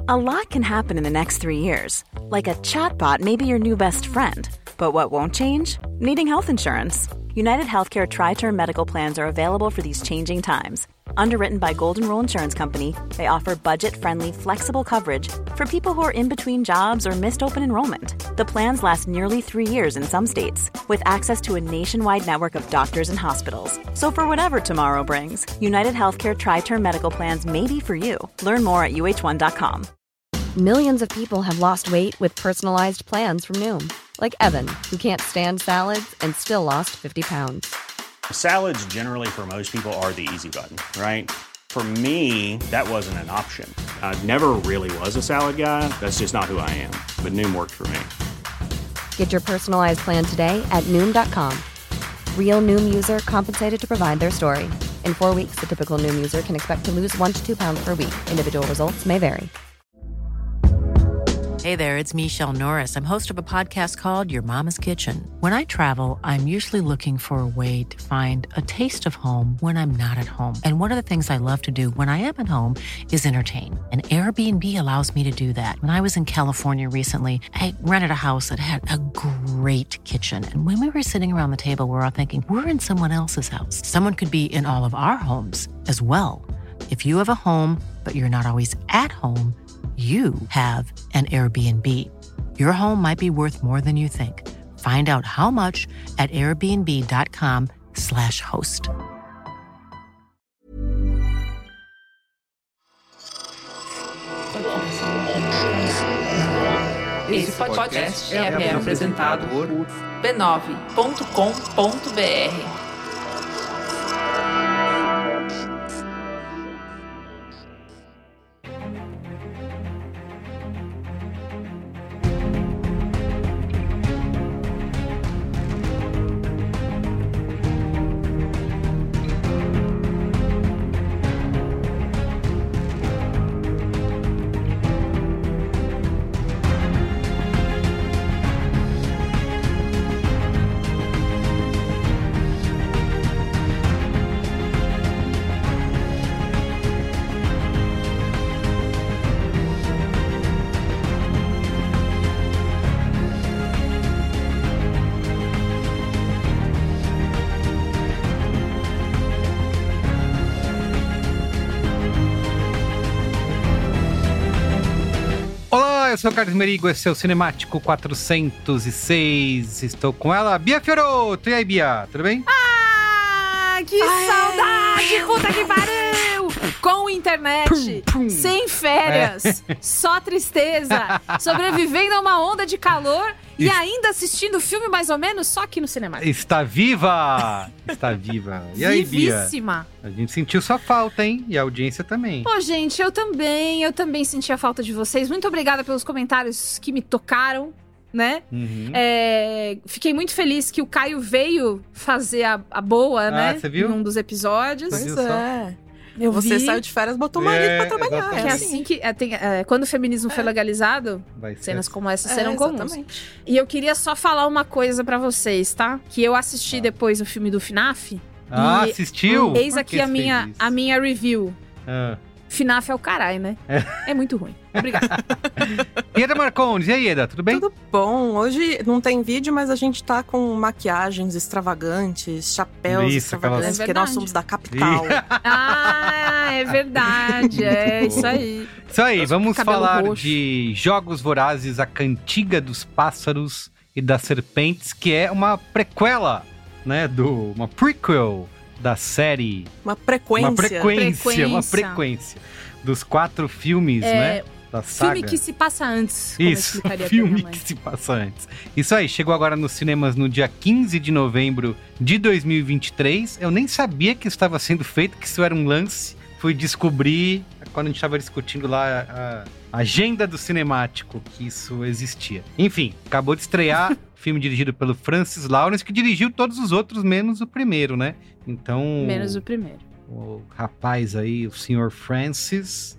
A lot can happen in the next 3 years. Like a chatbot may be your new best friend. But what won't change? Needing health insurance. United Healthcare Tri-Term Medical Plans are available for these changing times. Underwritten by Golden Rule Insurance Company, they offer budget-friendly, flexible coverage for people who are in between jobs or missed open enrollment. The plans last nearly 3 years in some states, with access to a nationwide network of doctors and hospitals. So for whatever tomorrow brings, United Healthcare Tri-Term Medical Plans may be for you. Learn more at uh1.com. Millions of people have lost weight with personalized plans from Noom. Like Evan, who can't stand salads and still lost 50 pounds. Salads generally for most people are the easy button, right? For me, that wasn't an option. I never really was a salad guy. That's just not who I am. But Noom worked for me. Get your personalized plan today at Noom.com. Real Noom user compensated to provide their story. In 4 weeks, the typical Noom user can expect to lose 1 to 2 pounds per week. Individual results may vary. Hey there, it's Michelle Norris. I'm host of a podcast called Your Mama's Kitchen. When I travel, I'm usually looking for a way to find a taste of home when I'm not at home. And one of the things I love to do when I am at home is entertain. And Airbnb allows me to do that. When I was in California recently, I rented a house that had a great kitchen. And when we were sitting around the table, we were all thinking, we're in someone else's house. Someone could be in all of our homes as well. If you have a home, but you're not always at home, you have an Airbnb. Your home might be worth more than you think. Find out how much at airbnb.com/host. Esse podcast é apresentado por b9.com.br. Eu sou o Carlos Merigo, esse é o Cinemático 406. Estou com ela, Bia Fiorotto. E aí, Bia, tudo bem? Ah, que saudade! Puta que pariu! Com internet, sem férias, só tristeza, sobrevivendo a uma onda de calor e ainda assistindo filme mais ou menos só aqui no Cinemático. Está viva! Está viva. E aí, Vivíssima. Bia? A gente sentiu sua falta, hein? E a audiência também. Pô, gente, eu também senti a falta de vocês. Muito obrigada pelos comentários que me tocaram, né? Uhum. Fiquei muito feliz que o Caio veio fazer a boa, né? Você viu? Em um dos episódios. Pois é. Você saiu de férias, botou o marido pra trabalhar. Que é assim que quando o feminismo foi legalizado, cenas como essa serão comuns. Exatamente. E eu queria só falar uma coisa pra vocês, tá? Que eu assisti depois o filme do FNAF. Assistiu? Eis aqui a minha review. FNAF é o caralho, né? É muito ruim. Obrigada. Ieda Marcondes, e aí, Ieda, tudo bem? Tudo bom. Hoje não tem vídeo, mas a gente tá com maquiagens extravagantes, chapéus extravagantes, porque nós somos da capital. É verdade. É isso aí. Isso aí, vamos falar roxo. de Jogos Vorazes, a Cantiga dos Pássaros e das Serpentes, que é uma prequela, né? Uma prequel da série. Uma frequência dos 4 filmes, né? Da saga. Filme que se passa antes. Isso, filme que se passa antes. Isso aí, chegou agora nos cinemas no dia 15 de novembro de 2023. Eu nem sabia que estava sendo feito, que isso era um lance. Fui descobrir, quando a gente estava discutindo lá a agenda do Cinemático, que isso existia. Enfim, acabou de estrear, filme dirigido pelo Francis Lawrence, que dirigiu todos os outros, menos o primeiro, né? Então... Menos o primeiro. O rapaz aí, o Sr. Francis...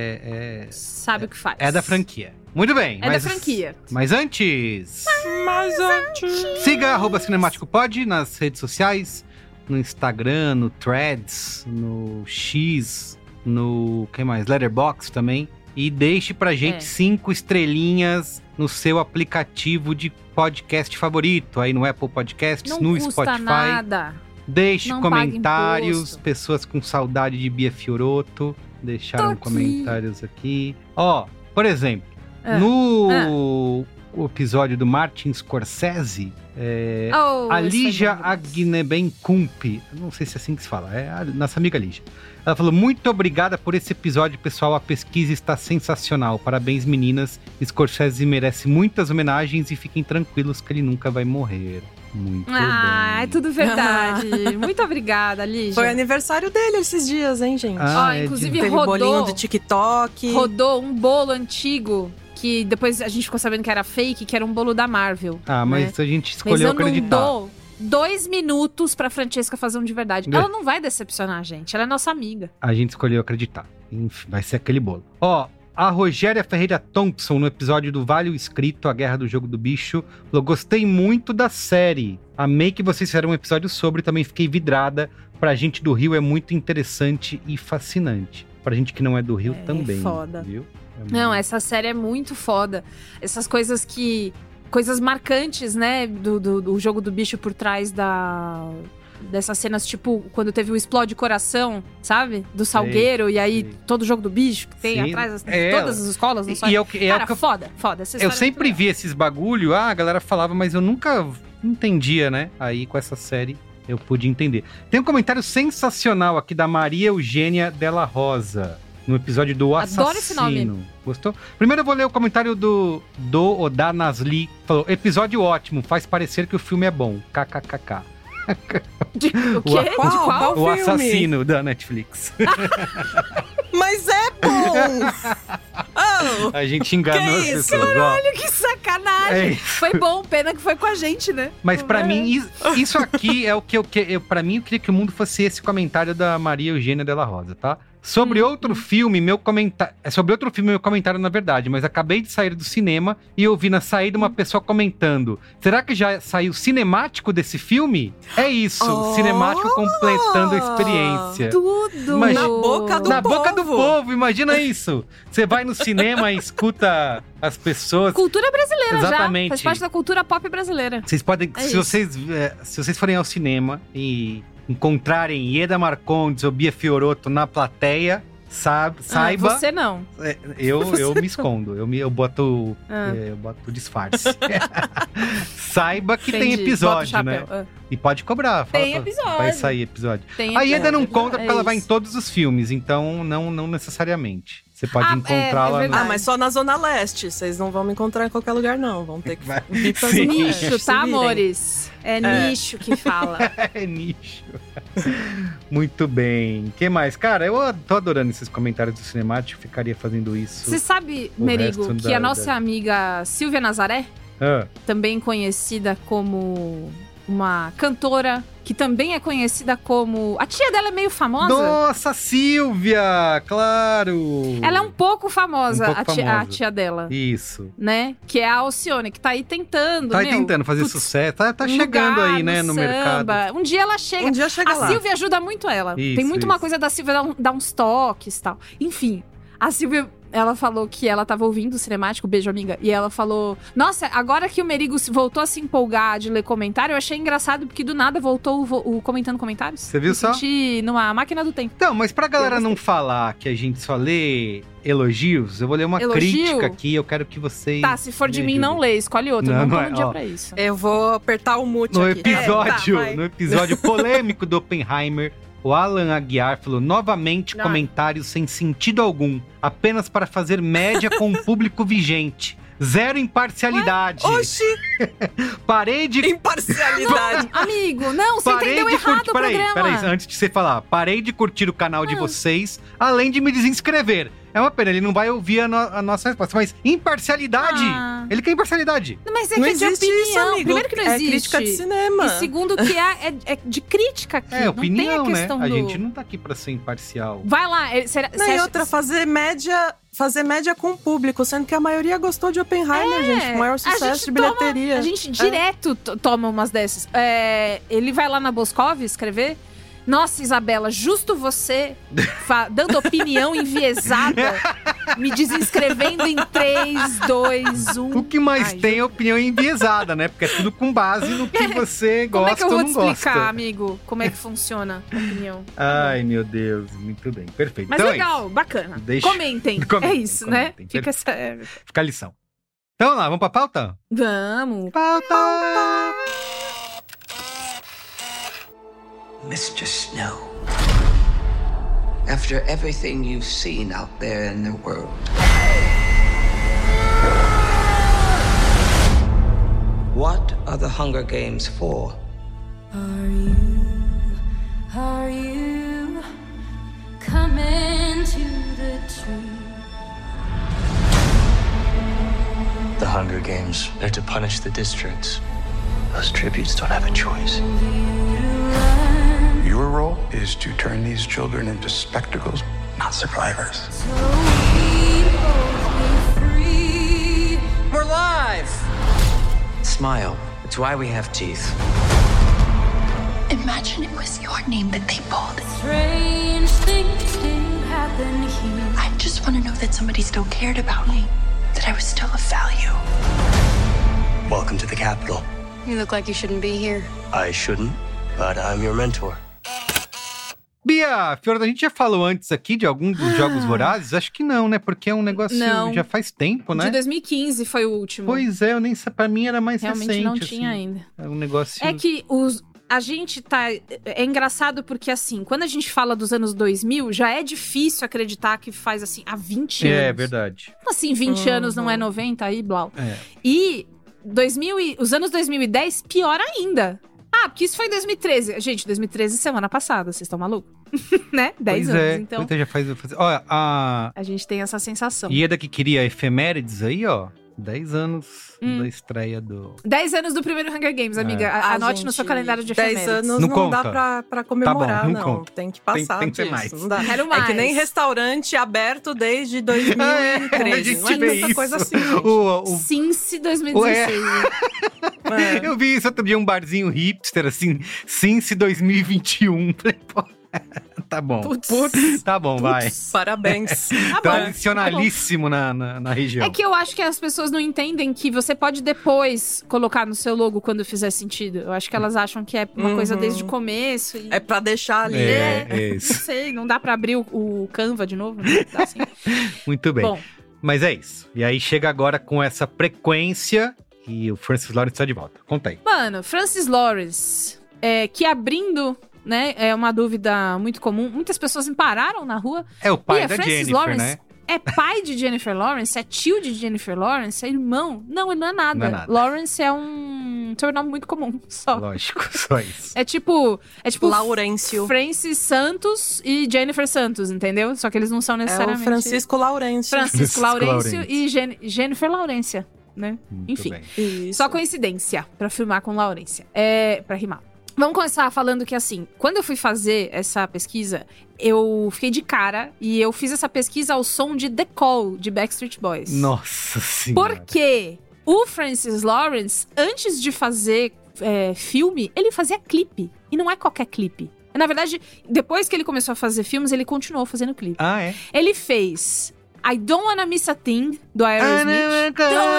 sabe o que faz. É da franquia. Muito bem. Da franquia. Mas antes... Siga @cinemáticopod nas redes sociais. No Instagram, no Threads, no X, no... que mais? Letterboxd também. E deixe pra gente 5 estrelinhas no seu aplicativo de podcast favorito. Aí no Apple Podcasts, não no custa Spotify. Nada. Deixe não comentários. Pessoas com saudade de Bia Fiorotto deixaram comentários aqui. Ó, por exemplo, no episódio do Martin Scorsese, a Lígia Agnebenkump, não sei se é assim que se fala, é a nossa amiga Lígia. Ela falou, muito obrigada por esse episódio, pessoal, a pesquisa está sensacional, parabéns meninas, Scorsese merece muitas homenagens e fiquem tranquilos que ele nunca vai morrer. Muito bem. É tudo verdade. Muito obrigada, Lígia. Foi aniversário dele esses dias, hein, gente? Inclusive teve bolinho do TikTok. Rodou um bolo antigo que depois a gente ficou sabendo que era fake, que era um bolo da Marvel. Mas a gente escolheu acreditar. Mas eu não dou 2 minutos pra Francesca fazer um de verdade. Ela não vai decepcionar a gente, ela é nossa amiga. A gente escolheu acreditar. Enfim, vai ser aquele bolo. A Rogéria Ferreira Thompson, no episódio do Vale o Escrito, A Guerra do Jogo do Bicho, falou, gostei muito da série. Amei que vocês fizeram um episódio sobre, também fiquei vidrada. Pra gente do Rio é muito interessante e fascinante. Pra gente que não é do Rio também. Foda. Viu? Não, essa série é muito foda. Essas coisas coisas marcantes, né, do Jogo do Bicho por trás dessas cenas, tipo, quando teve o Explode Coração, sabe? Do Salgueiro, e aí todo o Jogo do Bicho que tem atrás, todas as escolas. Não sabe? Cara, foda. Eu sempre vi esses bagulho, a galera falava, mas eu nunca entendia, né? Aí com essa série eu pude entender. Tem um comentário sensacional aqui da Maria Eugênia Della Rosa, no episódio do Assassino. Adoro esse nome. Gostou? Primeiro eu vou ler o comentário do Oda Nasli. Falou, episódio ótimo, faz parecer que o filme é bom. KKKK. O quê? Qual o filme? Assassino da Netflix. Mas é bom! A gente enganou as pessoas. Caralho, que sacanagem! Foi bom, pena que foi com a gente, né? Mas pra mim, isso aqui é o que pra mim, eu queria que o mundo fosse esse comentário da Maria Eugênia Della Rosa, tá? Sobre outro filme, meu comentário... Sobre outro filme, meu comentário, na verdade. Mas acabei de sair do cinema e eu vi na saída uma pessoa comentando. Será que já saiu cinemático desse filme? É isso, cinemático completando a experiência. Tudo! Na boca do povo. Na boca do povo, imagina isso. Você vai no cinema e escuta as pessoas... Cultura brasileira. Exatamente. Já. Faz parte da cultura pop brasileira. Vocês podem... Se vocês forem ao cinema e... encontrarem Ieda Marcondes ou Bia Fiorotto na plateia, saiba... Você não. Eu me escondo, eu boto disfarce. Saiba que tem episódio, né? E pode cobrar. Tem episódio. Vai sair episódio. A Ieda não conta porque ela vai em todos os filmes, então não necessariamente. Você pode encontrá-la... mas só na Zona Leste. Vocês não vão me encontrar em qualquer lugar, não. Vão ter que vir pra Zona Leste. Nicho, tá, amores? É nicho que fala. É nicho. Muito bem. O que mais? Cara, eu tô adorando esses comentários do Cinemático. Ficaria fazendo isso. Você sabe, Merigo, que a nossa amiga Silvia Nazaré, também conhecida como uma cantora, que também é conhecida como... A tia dela é meio famosa. Nossa, Silvia! Claro! Ela é um pouco famosa, a tia dela. Isso. Né? Que é a Alcione, que tá aí tentando, tentando fazer sucesso. Tá chegando aí, né, no mercado. Um dia ela chega. Um dia chega lá. A Silvia ajuda muito ela. Tem muito uma coisa da Silvia dar uns toques e tal. Enfim, a Silvia... Ela falou que ela tava ouvindo o Cinemático, beijo amiga, e ela falou, nossa, agora que o Merigo voltou a se empolgar de ler comentário, eu achei engraçado, porque do nada voltou o comentando comentários. Você viu só? Senti numa máquina do tempo. Então, mas pra galera não falar que a gente só lê elogios, eu vou ler uma crítica aqui, eu quero que vocês... Tá, se for de mim, não lê, escolhe outro, não tô no dia pra isso. Eu vou apertar o mute aqui. No episódio polêmico do Oppenheimer, o Alan Aguiar falou, novamente comentários sem sentido algum, apenas para fazer média com o público vigente. Zero imparcialidade. Oxi! Parei de... Imparcialidade. Amigo, não, você entendeu errado o programa. Peraí, antes de você falar. Parei de curtir o canal de vocês, além de me desinscrever. É uma pena, ele não vai ouvir a nossa resposta. Mas imparcialidade. Ele quer imparcialidade. Mas é que é de opinião. Isso, amigo. Primeiro que não existe. É crítica de cinema. E segundo que é de crítica aqui. É opinião, não tem a questão, né? A gente não tá aqui pra ser imparcial. Vai lá. Outra, fazer média com o público, sendo que a maioria gostou de Oppenheimer, gente. O maior sucesso de bilheteria. A gente direto toma umas dessas. Ele vai lá na Boscov escrever. Nossa, Isabela, justo você dando opinião enviesada, me desinscrevendo em 3, 2, 1. O que mais tem é opinião enviesada, né? Porque é tudo com base no que você gosta ou não gosta. Como é que eu vou te explicar, amigo, como é que funciona a opinião? Ai, meu Deus. Muito bem, perfeito. Mas então legal, bacana. Comentem. É isso, né? Fica a lição. Então vamos lá, vamos pra pauta? Vamos. Pauta! Mr. Snow, after everything you've seen out there in the world, what are the Hunger Games for? Are you coming to the tree? The Hunger Games, they're to punish the districts. Those tributes don't have a choice. Your role is to turn these children into spectacles, not survivors. We're live! Smile. It's why we have teeth. Imagine it was your name that they pulled. Strange things do happen here. I just want to know that somebody still cared about me, that I was still of value. Welcome to the Capitol. You look like you shouldn't be here. I shouldn't, but I'm your mentor. Bia, Fiorda, a gente já falou antes aqui de algum dos Jogos Vorazes? Acho que não, né? Porque é um negócio já faz tempo, né? De 2015 foi o último. Pois é, eu nem sei, pra mim era mais recente. Realmente não tinha ainda. É um negócio... É que a gente tá... É engraçado porque, assim, quando a gente fala dos anos 2000, já é difícil acreditar que faz, assim, há 20 anos. É, verdade. Assim, 20 anos não é 90 aí, blá. E os anos 2010, pior ainda. Porque isso foi em 2013. Gente, 2013, semana passada. Vocês estão malucos? Né? 10 anos, então. Já faz... Olha, a gente tem essa sensação. Ieda que queria efemérides aí, ó. 10 anos da estreia do... 10 anos do primeiro Hunger Games, amiga. Anote no seu calendário de efemérides. 10 anos não dá pra comemorar, tá bom, não. Tem que passar tem que disso. mais. Não dá. Quero mais. É que nem restaurante aberto desde 2013. Não é tanta coisa assim, gente. Since 2016. Eu vi isso outro dia, um barzinho hipster, assim, Since 2021. Falei, pô... Tá bom. Putz. Tá bom, vai. Parabéns. Tradicionalíssimo na região. É que eu acho que as pessoas não entendem que você pode depois colocar no seu logo quando fizer sentido. Eu acho que elas acham que é uma coisa desde o começo. É pra deixar ali. Isso. Não sei, não dá pra abrir o Canva de novo, né? Dá assim. Muito bem. Bom. Mas é isso. E aí chega agora com essa frequência e o Francis Lawrence tá de volta. Conta aí. Mano, Francis Lawrence, que abrindo... Né? É uma dúvida muito comum. Muitas pessoas me pararam na rua. É o pai da Francis Jennifer, Lawrence, né? É pai de Jennifer Lawrence? É tio de Jennifer Lawrence? É irmão? Não, ele não é nada. Não é nada. Lawrence é um sobrenome muito comum, só. Lógico, só isso. É tipo Laurêncio. Francis Santos e Jennifer Santos, entendeu? Só que eles não são necessariamente... É o Francisco Laurêncio. Francisco Laurêncio e Jennifer Laurência, né? Muito Enfim. bem. Só coincidência pra filmar com Laurência. Pra rimar. Vamos começar falando que, assim, quando eu fui fazer essa pesquisa, eu fiquei de cara e eu fiz essa pesquisa ao som de The Call, de Backstreet Boys. Nossa Senhora. Porque o Francis Lawrence, antes de fazer filme, ele fazia clipe. E não é qualquer clipe. Na verdade, depois que ele começou a fazer filmes, ele continuou fazendo clipe. Ah, é? Ele fez I Don't Wanna Miss a Thing, do Aerosmith.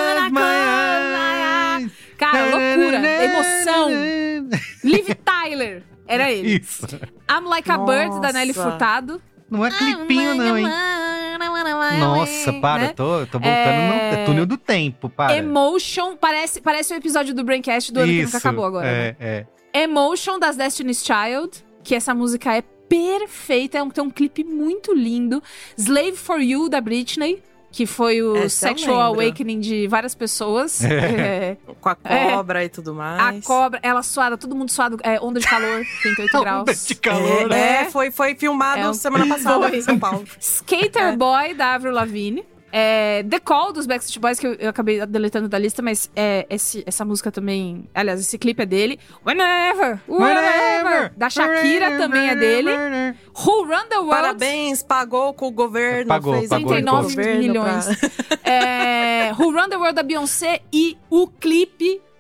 Cara, loucura, emoção. Liv Tyler, era ele. Isso. I'm Like a Bird, da Nelly Furtado. Não é clipinho, não, hein? Nossa, para, né? tô voltando no túnel do tempo, para. Emotion, parece o episódio do Braincast do ano que nunca acabou agora. Né? Emotion, das Destiny's Child, que essa música é perfeita, tem um clipe muito lindo. Slave for You, da Britney, que foi o sexual awakening de várias pessoas. Com a cobra e tudo mais. A cobra, ela suada, todo mundo suado, onda de calor, 38 graus. Onda de calor, foi filmado semana passada em São Paulo. Skater Boy, da Avril Lavigne. The Call, dos Backstreet Boys, que eu acabei deletando da lista, mas essa música também... Aliás, esse clipe é dele. Whenever, da Shakira também é dele. Who Run the World... Parabéns, pagou com o governo. Pagou 39 milhões. Who Run the World, da Beyoncé. E o clipe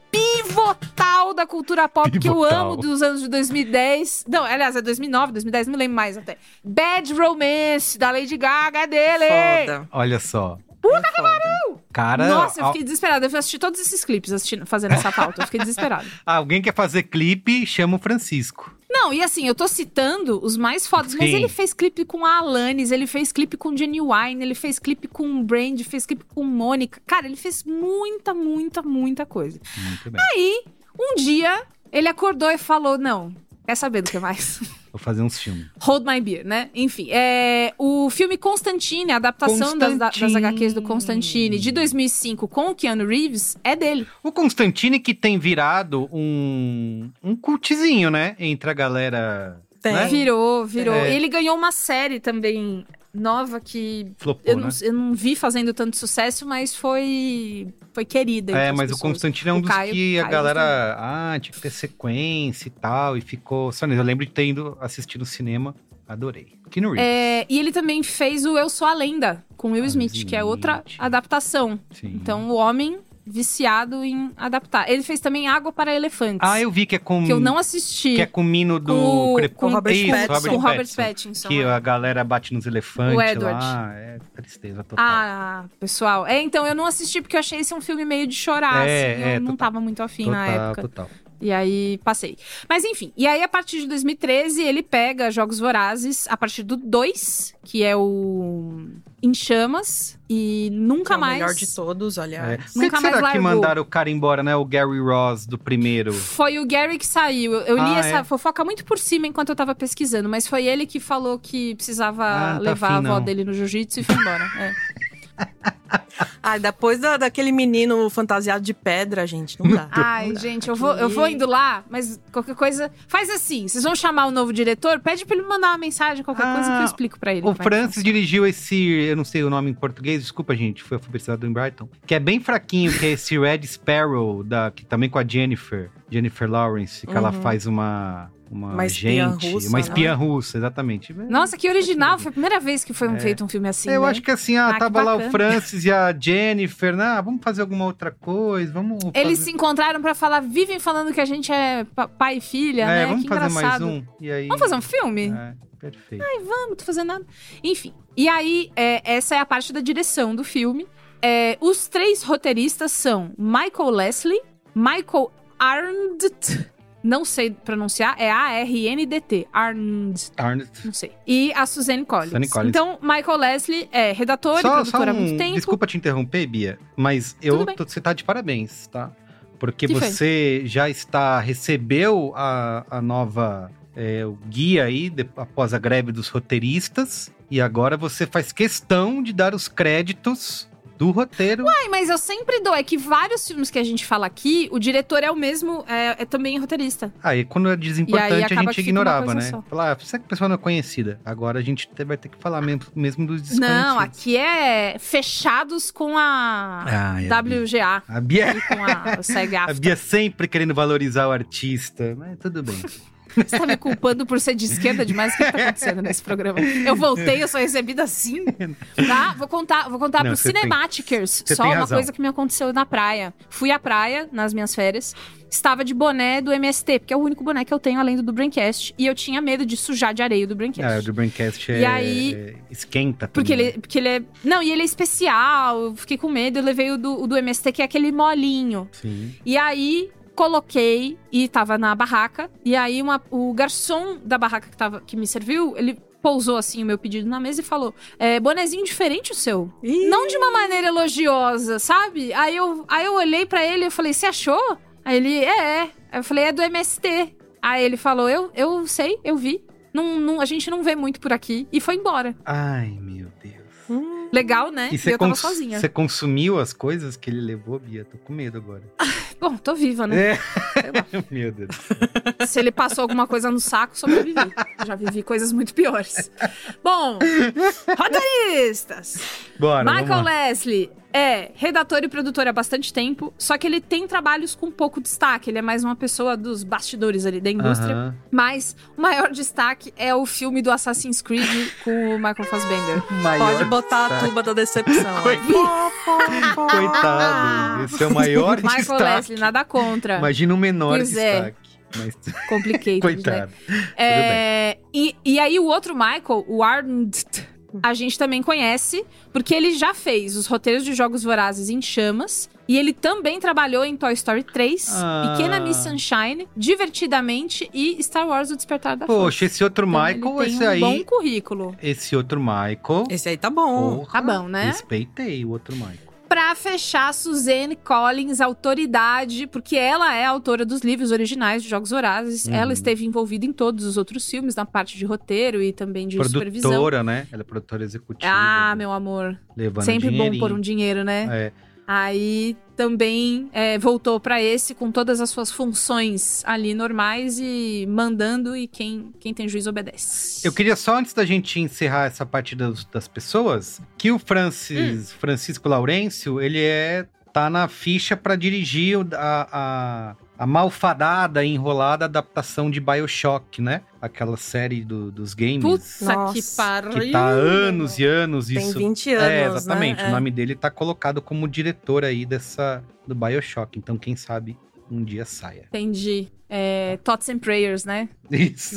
pivotal da cultura pop, que eu Pivotal. amo dos anos de 2010. Não, aliás, é 2009, 2010, não lembro mais até. Bad Romance, da Lady Gaga, é dele. Foda. Olha só. Puta que pariu! Cara, Nossa, eu fiquei desesperada. Eu fui assistir todos esses clipes fazendo essa pauta. Eu fiquei desesperada. alguém quer fazer clipe, chama o Francisco. Não, e assim, eu tô citando os mais fodas, mas Sim. ele fez clipe com a Alanis, ele fez clipe com Genuine, ele fez clipe com Brand, fez clipe com Mônica. Cara, ele fez muita, muita, muita coisa. Muito bem. Aí, um dia, ele acordou e falou, não, quer saber do que mais? Vou fazer uns filmes. Hold My Beer, né? Enfim, o filme Constantine, a adaptação das HQs do Constantine, de 2005, com o Keanu Reeves, é dele. O Constantine que tem virado um cultzinho, né? Entre a galera... Tem. Né? Virou. É. Ele ganhou uma série também nova que Flopou, eu não vi fazendo tanto sucesso, mas foi querida. entre as Mas o pessoas. Constantine é um dos Caio- que a Caio galera... tinha que ter sequência e tal. E ficou... Eu lembro de ter ido assistir no cinema. Adorei. Keanu Reeves. E ele também fez o Eu Sou a Lenda, com Will Smith, que é outra adaptação. Sim. Então, o homem viciado em adaptar. Ele fez também Água para Elefantes. Eu vi que é com... Que eu não assisti. Que é com o Mino do... Com Crepúsculo. Robert Isso, Pattinson. Com Robert Pattinson. Que a galera bate nos elefantes O Edward. lá. É tristeza total. Pessoal. Então eu não assisti porque eu achei esse um filme meio de chorar, assim. Eu não tava muito afim na época. Total. E aí, passei. Mas enfim, e aí a partir de 2013, ele pega Jogos Vorazes, a partir do 2, que é o Em Chamas, e nunca É o mais... melhor de todos, aliás. Por que Nunca mais será que largou. mandaram o cara embora, né? O Gary Ross do primeiro. Foi o Gary que saiu. Eu li essa fofoca muito por cima enquanto eu tava pesquisando, mas foi ele que falou que precisava não tá levar afim, a avó não. dele no jiu-jitsu e foi embora. Depois daquele menino fantasiado de pedra, gente, não dá. Ai, gente, eu vou indo lá, mas qualquer coisa... Faz assim, vocês vão chamar o novo diretor, pede pra ele mandar uma mensagem, qualquer coisa que eu explico pra ele. O como é que Francis funciona. dirigiu esse, eu não sei o nome em português, desculpa, gente, foi alfabetizado em Brighton, que é bem fraquinho, que é esse Red Sparrow, que também com a Jennifer Lawrence, que ela faz uma espiã agente, russa, uma espiã né? russa, exatamente. Nossa, que original, foi a primeira vez que foi feito um filme assim, Eu né? acho que assim, que tava lá o bacana. Francis e a Jennifer, né? Vamos fazer alguma outra coisa, Eles se encontraram pra falar, vivem falando que a gente é pai e filha, né? Vamos que fazer engraçado. mais um. E aí... Vamos fazer um filme? Perfeito. Vamos, tô fazendo nada. Enfim, e aí, essa é a parte da direção do filme. Os 3 roteiristas são Michael Leslie, Michael Arndt, não sei pronunciar, é A-R-N-D-T, Arndt, não sei, e a Suzanne Collins. Então, Michael Leslie é redator e produtor há muito tempo. Desculpa te interromper, Bia, mas você tá de parabéns, tá? Porque Que você já recebeu a nova... o guia aí, após a greve dos roteiristas, e agora você faz questão de dar os créditos do roteiro. Uai, mas eu sempre dou. É que vários filmes que a gente fala aqui, o diretor é o mesmo, é também roteirista. Aí, quando é desimportante, E aí a acaba gente que fica uma ignorava, coisa né? só. Falar, você que a pessoa não é conhecida. Agora a gente vai ter que falar mesmo dos desconhecidos. Não, aqui é fechados com a WGA. A Bia... E com a SEG-AFTRA. A Bia sempre querendo valorizar o artista, mas tudo bem. Você tá me culpando por ser de esquerda demais? O que tá acontecendo nesse programa? Eu voltei, eu sou recebida assim. Tá? Vou contar Não, pros você Cinematikers. você Só tem uma razão. coisa que me aconteceu na praia. Fui à praia, nas minhas férias. Estava de boné do MST, porque é o único boné que eu tenho além do Braincast. E eu tinha medo de sujar de areia do Braincast. O do Braincast E aí- esquenta tudo. Porque ele é... Não, e ele é especial. Eu fiquei com medo. Eu levei o do MST, que é aquele molinho. Sim. E aí... Coloquei e tava na barraca. E aí o garçom da barraca que me serviu, ele pousou assim o meu pedido na mesa e falou: bonezinho diferente o seu. Não de uma maneira elogiosa, sabe? Aí eu olhei pra ele e falei: você achou? Aí ele, Aí eu falei: é do MST. Aí ele falou: eu sei, eu vi. A gente não vê muito por aqui. E foi embora. Ai, meu Deus. Legal, né? E eu tava sozinha. Você consumiu as coisas que ele levou, Bia? Tô com medo agora. Bom, tô viva, né? Meu Deus. Se ele passou alguma coisa no saco, sobrevivi. Já vivi coisas muito piores. Bom, roteiristas. Bora, Michael vamos lá. Leslie, é redator e produtor há bastante tempo, só que ele tem trabalhos com pouco destaque. Ele é mais uma pessoa dos bastidores ali da indústria. Mas o maior destaque é o filme do Assassin's Creed com o Michael Fassbender. Pode botar a tuba da decepção. Coitado. Esse é o maior destaque. Michael Leslie, nada contra. Imagina um menor destaque. Mas... Complicated, coitado. Né? E aí o outro Michael, o Arndt, a gente também conhece, porque ele já fez os roteiros de Jogos Vorazes em Chamas. E ele também trabalhou em Toy Story 3, Pequena Miss Sunshine, Divertidamente e Star Wars O Despertar da Força. Poxa, esse outro então, Michael, esse aí... bom currículo. Esse outro Michael... Esse aí tá bom. Porra, tá bom, né? Respeitei o outro Michael. Pra fechar, Suzanne Collins, autoridade, porque ela é a autora dos livros originais de Jogos Vorazes. Ela esteve envolvida em todos os outros filmes, na parte de roteiro e também de supervisão. Produtora, né? Ela é produtora executiva. Ah, meu amor. Levando sempre bom pôr um dinheiro, né? É. Aí também voltou pra esse com todas as suas funções ali normais e mandando, e quem tem juízo obedece. Eu queria só, antes da gente encerrar essa parte das pessoas, que o Francisco Laurêncio, ele tá na ficha pra dirigir a malfadada e enrolada adaptação de BioShock, né? Aquela série dos games. Puta que pariu! Que tá há anos e anos. Tem isso. 20 anos, exatamente. Né? O nome dele tá colocado como diretor aí do BioShock. Então, quem sabe, um dia saia. Entendi. Thoughts and prayers, né? Isso.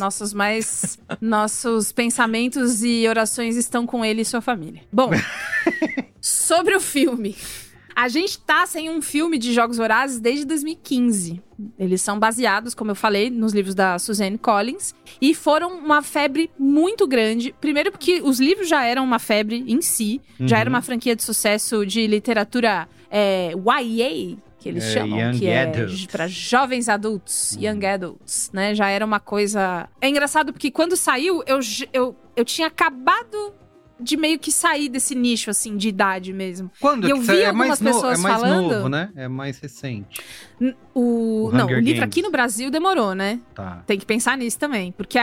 Nossos pensamentos e orações estão com ele e sua família. Bom, sobre o filme... A gente tá sem um filme de Jogos Vorazes desde 2015. Eles são baseados, como eu falei, nos livros da Suzanne Collins. E foram uma febre muito grande. Primeiro porque os livros já eram uma febre em si. Já era uma franquia de sucesso de literatura YA, que eles chamam. Young que Adult. Pra jovens adultos, Young Adults, né? Já era uma coisa... É engraçado porque quando saiu, eu tinha acabado... de meio que sair desse nicho, assim, de idade mesmo. Quando? E eu vi algumas pessoas é mais falando... novo, né? É mais recente. O livro Games. aqui no Brasil demorou, né? Tá. Tem que pensar nisso também. Porque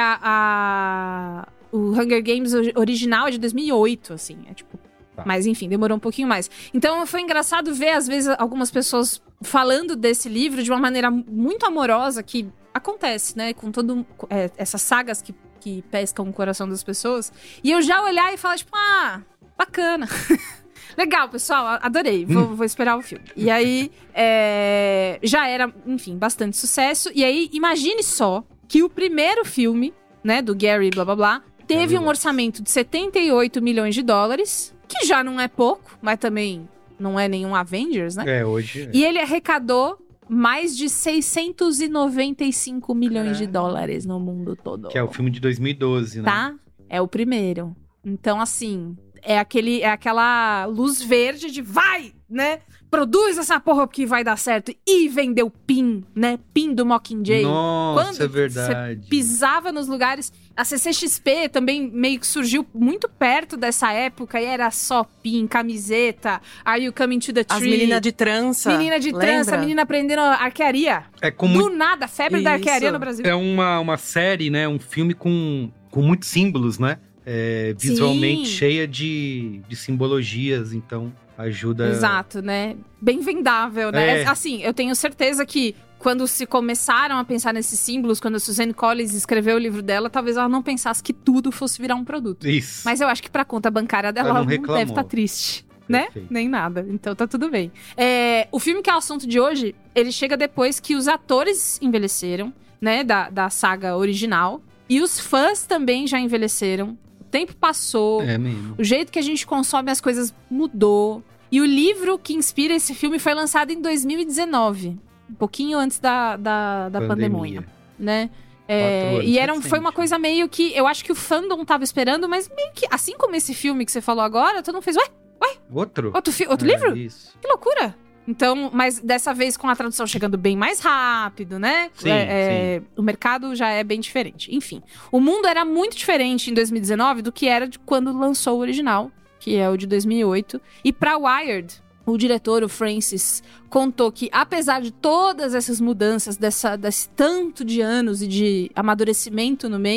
o Hunger Games original é de 2008, assim. É tipo... Tá. Mas enfim, demorou um pouquinho mais. Então foi engraçado ver, às vezes, algumas pessoas falando desse livro de uma maneira muito amorosa, que acontece, né? Com essas sagas que pescam o coração das pessoas. E eu já olhar e falar, tipo, bacana. Legal, pessoal, adorei. Vou esperar o filme. E aí, já era, enfim, bastante sucesso. E aí, imagine só que o primeiro filme, né, do Gary, blá, blá, blá, teve um orçamento de 78 milhões de dólares, que já não é pouco, mas também não é nenhum Avengers, né? Hoje... E ele arrecadou mais de 695 milhões de dólares no mundo todo. Que é o filme de 2012, né? Tá? É o primeiro. Então, assim, é aquela luz verde de vai, né? Produz essa porra porque vai dar certo. E vendeu PIN, né? PIN do Mockingjay. Nossa, quando é verdade. Você pisava nos lugares... A CCXP também meio que surgiu muito perto dessa época. E era só PIN, camiseta, Are You Coming to the Tree? As meninas de trança. Menina aprendendo arquearia. Do nada, febre da arquearia no Brasil. É uma série, né? Um filme com muitos símbolos, né? Visualmente cheia de simbologias, então ajuda... Exato, né? Bem vendável, né? Assim, eu tenho certeza que quando se começaram a pensar nesses símbolos, quando a Suzanne Collins escreveu o livro dela, talvez ela não pensasse que tudo fosse virar um produto. Isso. Mas eu acho que pra conta bancária dela, ela não deve estar triste, né? Perfeito. Nem nada. Então tá tudo bem. O filme que é o assunto de hoje, ele chega depois que os atores envelheceram, né? Da saga original. E os fãs também já envelheceram. O tempo passou. É mesmo. O jeito que a gente consome as coisas mudou. E o livro que inspira esse filme foi lançado em 2019. Um pouquinho antes da pandemia, né? E foi uma coisa meio que... Eu acho que o fandom tava esperando, mas meio que... Assim como esse filme que você falou agora, todo mundo fez... Ué? Outro livro? Isso. Que loucura! Então, mas dessa vez com a tradução chegando bem mais rápido, né? Sim. O mercado já é bem diferente. Enfim, o mundo era muito diferente em 2019 do que era de quando lançou o original, que é o de 2008. E pra Wired... O diretor, o Francis, contou que, apesar de todas essas mudanças, desse tanto de anos e de amadurecimento no meio,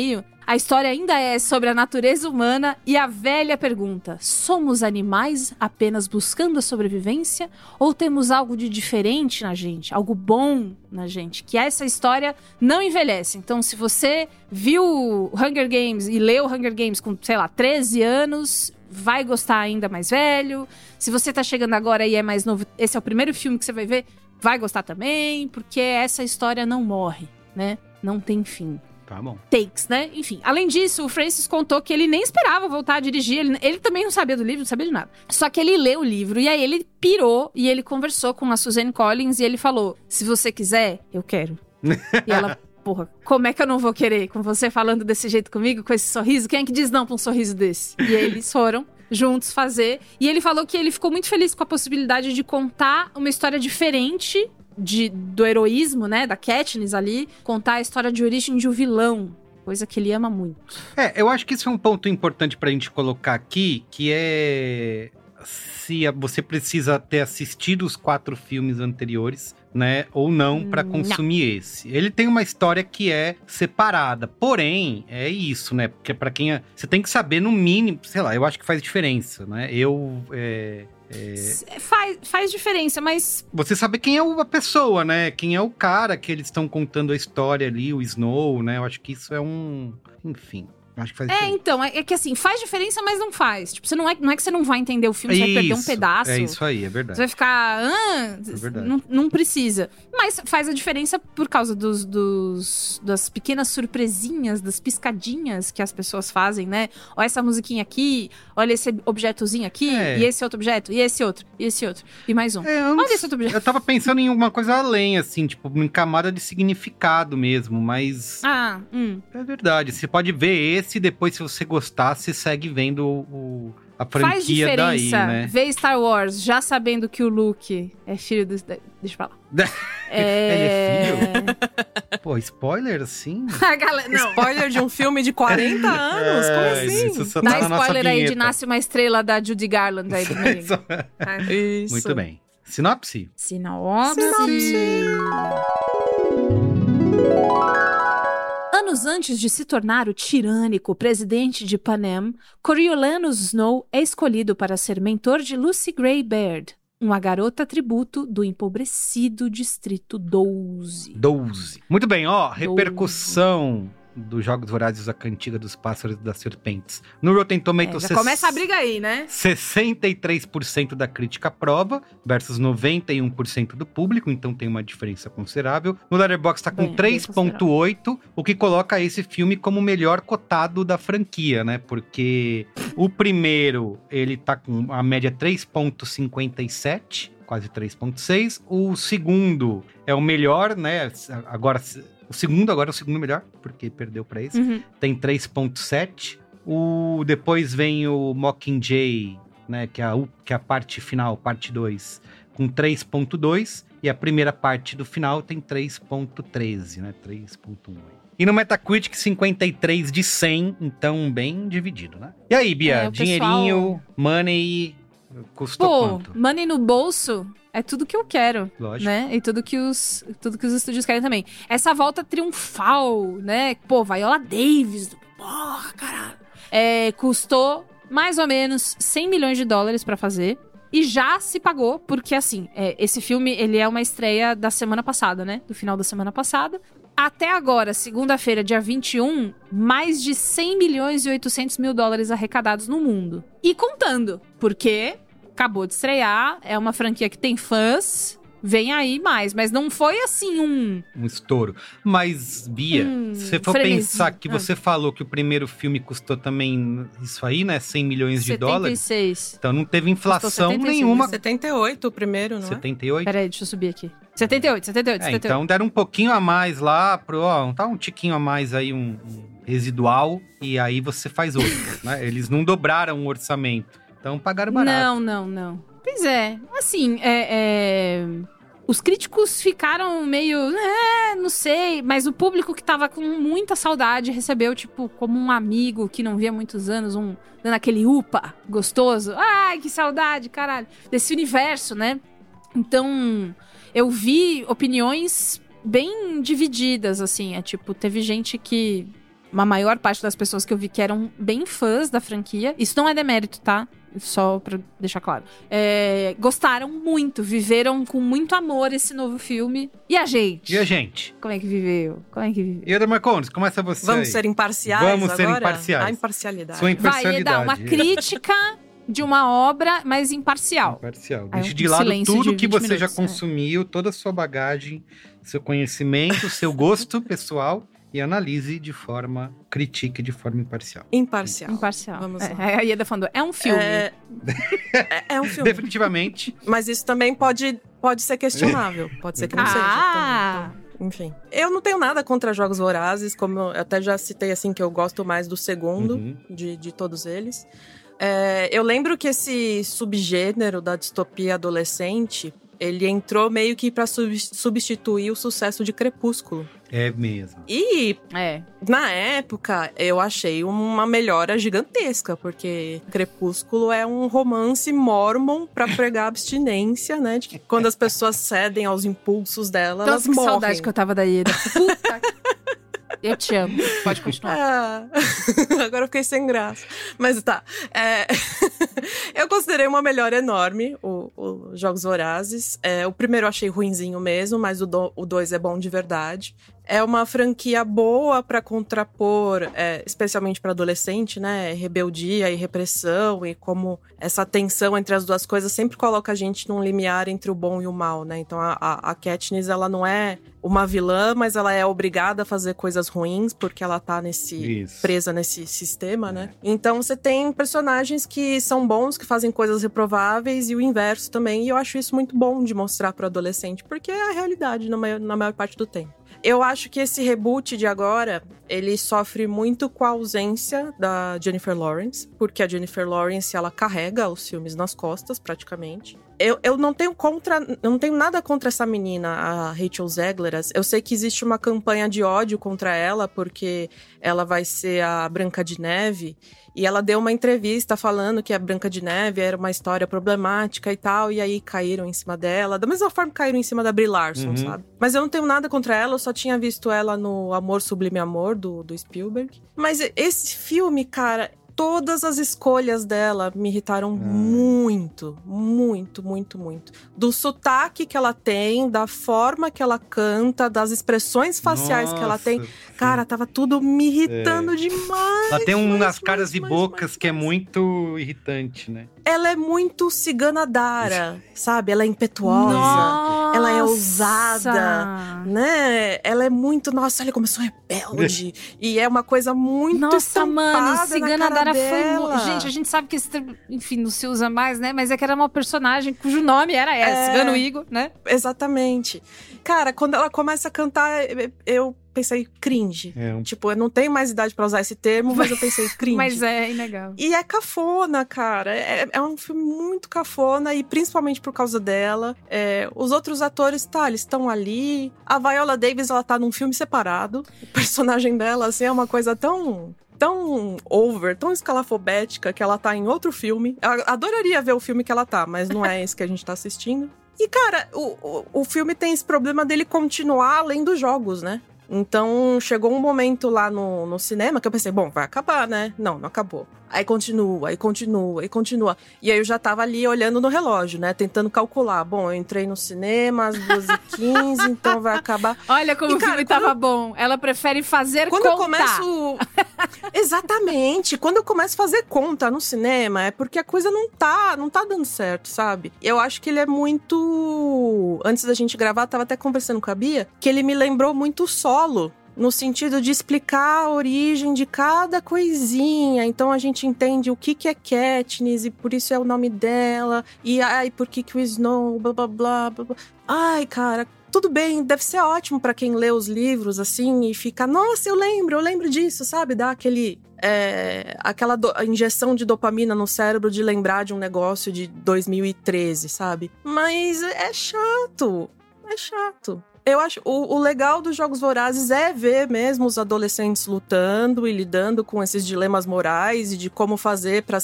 A história ainda é sobre a natureza humana e a velha pergunta: somos animais apenas buscando a sobrevivência? Ou temos algo de diferente na gente? Algo bom na gente? Que essa história não envelhece. Então, se você viu Hunger Games e leu Hunger Games com, 13 anos, vai gostar ainda mais velho. Se você tá chegando agora e é mais novo, esse é o primeiro filme que você vai ver, vai gostar também, porque essa história não morre, né? Não tem fim. Tá bom. Takes, né? Enfim, além disso, o Francis contou que ele nem esperava voltar a dirigir. Ele também não sabia do livro, não sabia de nada. Só que ele leu o livro e aí ele pirou e ele conversou com a Suzanne Collins e ele falou: se você quiser, eu quero. E ela, porra, como é que eu não vou querer? Com você falando desse jeito comigo, com esse sorriso? Quem é que diz não pra um sorriso desse? E aí eles foram juntos fazer. E ele falou que ele ficou muito feliz com a possibilidade de contar uma história diferente do heroísmo, né, da Katniss ali, contar a história de origem de um vilão, coisa que ele ama muito. Eu acho que isso é um ponto importante pra gente colocar aqui, que é se você precisa ter assistido os 4 filmes anteriores, né, ou não, pra consumir esse. Ele tem uma história que é separada, porém, é isso, né, porque pra quem... Você tem que saber, no mínimo, sei lá, eu acho que faz diferença, né, Faz diferença, mas... Você sabe quem é a pessoa, né? Quem é o cara que eles estão contando a história ali, o Snow, né? Eu acho que isso é Enfim, acho que faz diferença. Então, é que assim, faz diferença, mas não faz. Tipo, você não é que você não vai entender o filme, você vai perder um pedaço. É isso aí, é verdade. Você vai ficar... não precisa. Mas faz a diferença por causa das pequenas surpresinhas, das piscadinhas que as pessoas fazem, né? Olha essa musiquinha aqui, olha esse objetozinho aqui, e esse outro objeto, e esse outro, e esse outro, e mais um. Olha esse outro objeto. Eu tava pensando em alguma coisa além, assim, tipo, em camada de significado mesmo, mas... É verdade, você pode ver esse e depois, se você gostar, você segue vendo a franquia. Faz diferença daí, né? ver Star Wars já sabendo que o Luke é filho do... Deixa pra lá. Ele é filho? Pô, spoiler assim? Não. Spoiler de um filme de 40 anos? Como assim? Isso só Dá tá na spoiler aí vinheta. de Nasce uma Estrela da Judy Garland aí do meio. Isso. Muito bem. Sinopse? Anos antes de se tornar o tirânico presidente de Panem, Coriolanus Snow é escolhido para ser mentor de Lucy Gray Baird, uma garota tributo do empobrecido Distrito 12. Muito bem, repercussão dos Jogos Vorazes, a Cantiga dos Pássaros e das Serpentes. No Rotten Tomatoes... já começa a briga aí, né? 63% da crítica aprova, versus 91% do público, então tem uma diferença considerável. No Letterboxd tá com 3.8, o que coloca esse filme como o melhor cotado da franquia, né? Porque o primeiro, ele tá com a média 3.57, quase 3.6. O segundo é o melhor, né? O segundo é o melhor, porque perdeu pra esse. Tem 3.7. Depois vem o Mockingjay, né? Que é a parte final, parte 2, com 3.2. E a primeira parte do final tem 3.13, né? 3.1. E no Metacritic, 53 de 100, então bem dividido, né? E aí, Bia? Dinheirinho, money, custou quanto? Money no bolso... É tudo que eu quero, lógico, né? E tudo que os estúdios querem também. Essa volta triunfal, né? Pô, Viola Davis, porra, caralho. Custou mais ou menos $100 milhões pra fazer. E já se pagou, porque assim, esse filme, ele é uma estreia da semana passada, né? Do final da semana passada. Até agora, segunda-feira, dia 21, mais de $100 milhões e 800 mil arrecadados no mundo. E contando, porque... acabou de estrear, é uma franquia que tem fãs, vem aí mais. Mas não foi assim um estouro. Mas, Bia, se você for pensar que você falou que o primeiro filme custou também isso aí, né? $100 milhões. 76. Então não teve inflação nenhuma. 78 o primeiro, não é? 78? Peraí, deixa eu subir aqui. 78. Então deram um pouquinho a mais lá, um tiquinho a mais aí, um residual, e aí você faz outro, né? Eles não dobraram o orçamento. Então pagaram barato. Não. Pois é, assim, os críticos ficaram meio, não sei, mas o público que tava com muita saudade recebeu, tipo, como um amigo que não via há muitos anos, dando aquele upa gostoso. Ai, que saudade, caralho, desse universo, né? Então, eu vi opiniões bem divididas, assim, teve gente que uma maior parte das pessoas que eu vi que eram bem fãs da franquia. Isso não é demérito, tá? Só pra deixar claro. Gostaram muito, viveram com muito amor esse novo filme. E a gente? E a gente? Como é que viveu? E Eda Marcondes, começa você. Vamos ser imparciais agora? Ser imparciais. A imparcialidade. Sua imparcialidade. Vai, Eda, uma crítica de uma obra, mas imparcial. Deixe de lado tudo que você já consumiu, toda a sua bagagem, seu conhecimento, seu gosto pessoal. E analise de forma, critique de forma imparcial. Imparcial. Vamos lá. A Ieda falando, é um filme. É um filme. Definitivamente. Mas isso também pode ser questionável. Pode ser que não seja. Então, enfim. Eu não tenho nada contra Jogos Vorazes, como eu até já citei, assim, que eu gosto mais do segundo de todos eles. Eu lembro que esse subgênero da distopia adolescente, ele entrou meio que pra substituir o sucesso de Crepúsculo. É mesmo. E, na época, eu achei uma melhora gigantesca, porque Crepúsculo é um romance mormon pra pregar abstinência, né? De que quando as pessoas cedem aos impulsos delas, elas morrem. Que saudade que eu tava da Ieda. Puta. Eu te amo. Pode continuar. Agora eu fiquei sem graça. Mas tá. Eu considerei uma melhora enorme, o Jogos Vorazes. O primeiro eu achei ruinzinho mesmo, mas o 2 é bom de verdade. É uma franquia boa pra contrapor, especialmente pra adolescente, né? Rebeldia e repressão, e como essa tensão entre as duas coisas sempre coloca a gente num limiar entre o bom e o mal, né? Então a Katniss, ela não é uma vilã, mas ela é obrigada a fazer coisas ruins porque ela tá presa nesse sistema, né? Então você tem personagens que são bons, que fazem coisas reprováveis, e o inverso também. E eu acho isso muito bom de mostrar pro adolescente, porque é a realidade na maior parte do tempo. Eu acho que esse reboot de agora, ele sofre muito com a ausência da Jennifer Lawrence, porque a Jennifer Lawrence, ela carrega os filmes nas costas, praticamente. Eu não tenho nada contra essa menina, a Rachel Zegler. Eu sei que existe uma campanha de ódio contra ela, porque ela vai ser a Branca de Neve. E ela deu uma entrevista falando que a Branca de Neve era uma história problemática e tal, e aí caíram em cima dela. Da mesma forma que caíram em cima da Brie Larson, sabe? Mas eu não tenho nada contra ela, eu só tinha visto ela no Amor Sublime Amor, do Spielberg. Mas esse filme, cara, todas as escolhas dela me irritaram muito, muito, muito, muito. Do sotaque que ela tem, da forma que ela canta, das expressões faciais que ela tem. Sim. Cara, tava tudo me irritando demais. Ela tem umas caras e bocas que é muito irritante, né? Ela é muito Cigana Dara, sabe? Ela é impetuosa, ela é ousada, né? Ela é muito, nossa, olha como eu sou rebelde. E é uma coisa muito estampada Cigana na cara dela. dela. Gente, a gente sabe que esse termo, enfim, não se usa mais, né? Mas é que era uma personagem cujo nome era Cigano Igor, né? Exatamente. Cara, quando ela começa a cantar, eu pensei cringe. Tipo, eu não tenho mais idade pra usar esse termo, mas eu pensei cringe. Mas é inegável. E é cafona, cara. É um filme muito cafona, e principalmente por causa dela. Os outros atores, eles estão ali. A Viola Davis, ela tá num filme separado. O personagem dela, assim, é uma coisa tão over, tão escalafobética, que ela tá em outro filme. Eu adoraria ver o filme que ela tá, mas não é esse que a gente tá assistindo. E, cara, o filme tem esse problema dele continuar além dos jogos, né? Então, chegou um momento lá no cinema que eu pensei, bom, vai acabar, né? Não acabou. Aí continua. E aí eu já tava ali olhando no relógio, né? Tentando calcular. Bom, eu entrei no cinema às 2h15, então vai acabar. Olha como o filme tava bom. Ela prefere fazer conta. Eu começo... Exatamente. Quando eu começo a fazer conta no cinema, é porque a coisa não tá dando certo, sabe? Eu acho que ele é muito... Antes da gente gravar, tava até conversando com a Bia, que ele me lembrou muito Solo. No sentido de explicar a origem de cada coisinha. Então a gente entende o que é Katniss, e por isso é o nome dela. E por que o Snow, blá, blá, blá, blá. Ai, cara, tudo bem, deve ser ótimo pra quem lê os livros, assim, e fica, nossa, eu lembro disso, sabe? Dá aquela injeção de dopamina no cérebro de lembrar de um negócio de 2013, sabe? Mas é chato. Eu acho o legal dos Jogos Vorazes é ver mesmo os adolescentes lutando e lidando com esses dilemas morais e de como fazer pra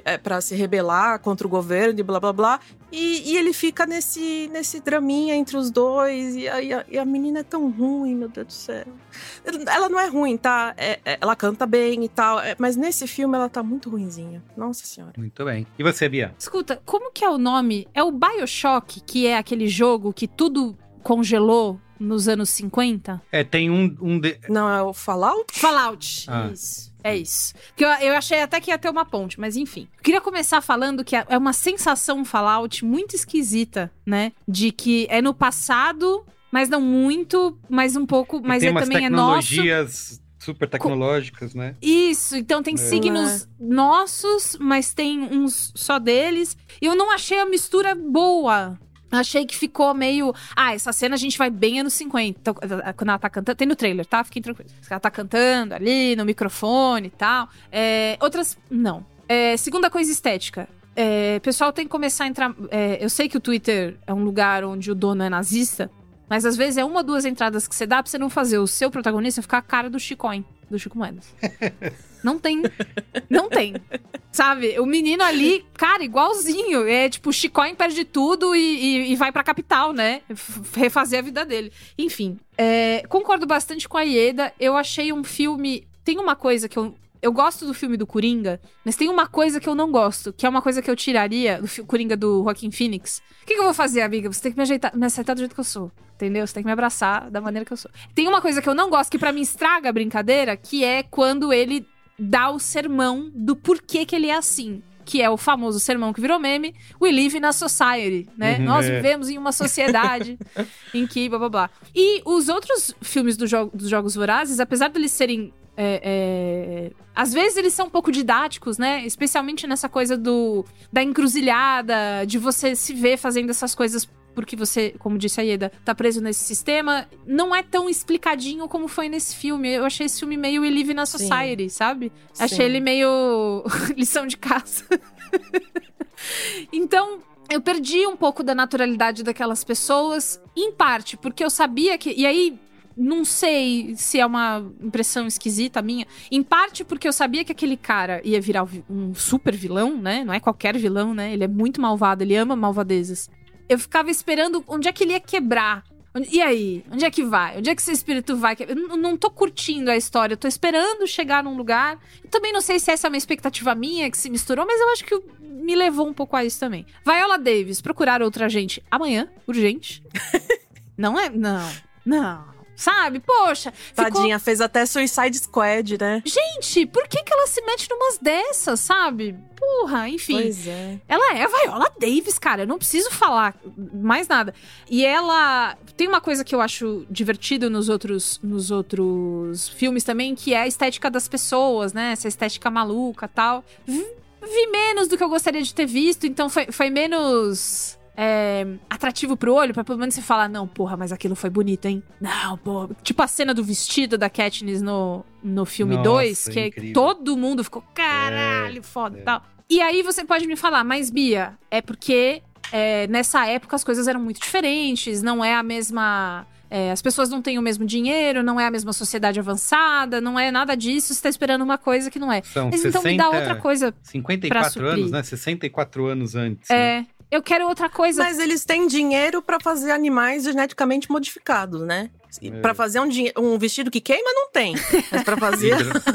se rebelar contra o governo e blá blá blá. E ele fica nesse draminha entre os dois. E a menina é tão ruim, meu Deus do céu. Ela não é ruim, tá? Ela canta bem e tal. Mas nesse filme ela tá muito ruinzinha. Nossa senhora. Muito bem. E você, Bia? Escuta, como que é o nome? É o BioShock, que é aquele jogo que tudo congelou nos anos 50? Tem Não, é o Fallout? Fallout, isso. É isso. Porque eu achei até que ia ter uma ponte, mas enfim. Eu queria começar falando que é uma sensação Fallout muito esquisita, né? De que é no passado, mas não muito, mas um pouco, mas também é nosso. Tecnologias super tecnológicas, né? Isso, então tem signos nossos, mas tem uns só deles. E eu não achei a mistura boa. Achei que ficou meio... essa cena a gente vai bem anos 50. Então, quando ela tá cantando... Tem no trailer, tá? Fiquem tranquilos. Ela tá cantando ali, no microfone e tal. Outras... Não. Segunda coisa, estética. O pessoal tem que começar a entrar... eu sei que o Twitter é um lugar onde o dono é nazista, mas às vezes é uma ou duas entradas que você dá pra você não fazer o seu protagonista ficar a cara do Chicoin, do Chico Moedas. Não tem. Não tem. Sabe? O menino ali, cara, igualzinho. É tipo, o Chicoin perde tudo e vai pra capital, né? Refazer a vida dele. Enfim, concordo bastante com a Ieda. Eu achei um filme... Tem uma coisa que eu gosto do filme do Coringa, mas tem uma coisa que eu não gosto, que é uma coisa que eu tiraria do Coringa do Joaquin Phoenix. O que eu vou fazer, amiga? Você tem que me aceitar do jeito que eu sou. Entendeu? Você tem que me abraçar da maneira que eu sou. Tem uma coisa que eu não gosto, que pra mim estraga a brincadeira, que é quando ele dá o sermão do porquê que ele é assim. Que é o famoso sermão que virou meme, We Live in a Society, né? Nós vivemos em uma sociedade em que blá blá blá. E os outros filmes dos Jogos Vorazes, apesar deles serem... às vezes eles são um pouco didáticos, né? Especialmente nessa coisa da encruzilhada, de você se ver fazendo essas coisas porque você, como disse a Ieda, tá preso nesse sistema. Não é tão explicadinho como foi nesse filme. Eu achei esse filme meio We Live in a Society, sabe? Sim. Achei ele meio lição de casa. Então, eu perdi um pouco da naturalidade daquelas pessoas, em parte porque eu sabia que... E aí... Não sei se é uma impressão esquisita minha. Em parte porque eu sabia que aquele cara ia virar um super vilão, né? Não é qualquer vilão, né? Ele é muito malvado, ele ama malvadezas. Eu ficava esperando onde é que ele ia quebrar. E aí? Onde é que vai? Onde é que esse espírito vai? Eu não tô curtindo a história, eu tô esperando chegar num lugar. Eu também não sei se essa é uma expectativa minha que se misturou, mas eu acho que me levou um pouco a isso também. Viola Davis, procurar outra gente amanhã, urgente. Não é? Não. Sabe? Poxa. Tadinha, fez até Suicide Squad, né? Gente, por que ela se mete numas dessas, sabe? Porra, enfim. Pois é. Ela é a Viola Davis, cara. Eu não preciso falar mais nada. E ela... Tem uma coisa que eu acho divertido nos outros filmes também, que é a estética das pessoas, né? Essa estética maluca e tal. Vi menos do que eu gostaria de ter visto, então foi menos... atrativo pro olho, pra pelo menos você falar, não, porra, mas aquilo foi bonito, hein? Não, porra. Tipo a cena do vestido da Katniss no filme 2, que incrível. Todo mundo ficou, caralho, foda e tal. E aí você pode me falar, mas Bia, é porque nessa época as coisas eram muito diferentes, não é a mesma... as pessoas não têm o mesmo dinheiro, não é a mesma sociedade avançada, não é nada disso, você tá esperando uma coisa que não é. Mas então me dá outra coisa 54 anos, né? 64 anos antes. Né? Eu quero outra coisa. Mas eles têm dinheiro pra fazer animais geneticamente modificados, né? Pra fazer um vestido que queima, não tem. Mas pra fazer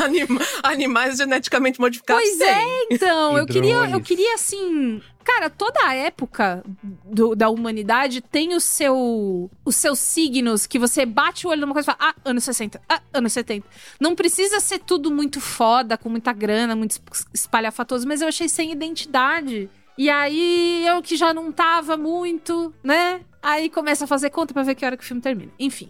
animais geneticamente modificados, pois tem. Então, eu queria assim... Cara, toda a época da humanidade tem os seus signos, que você bate o olho numa coisa e fala, anos 60, anos 70. Não precisa ser tudo muito foda, com muita grana, muito espalhafatoso, mas eu achei sem identidade. E aí, eu que já não tava muito, né? Aí começa a fazer conta pra ver que hora que o filme termina. Enfim,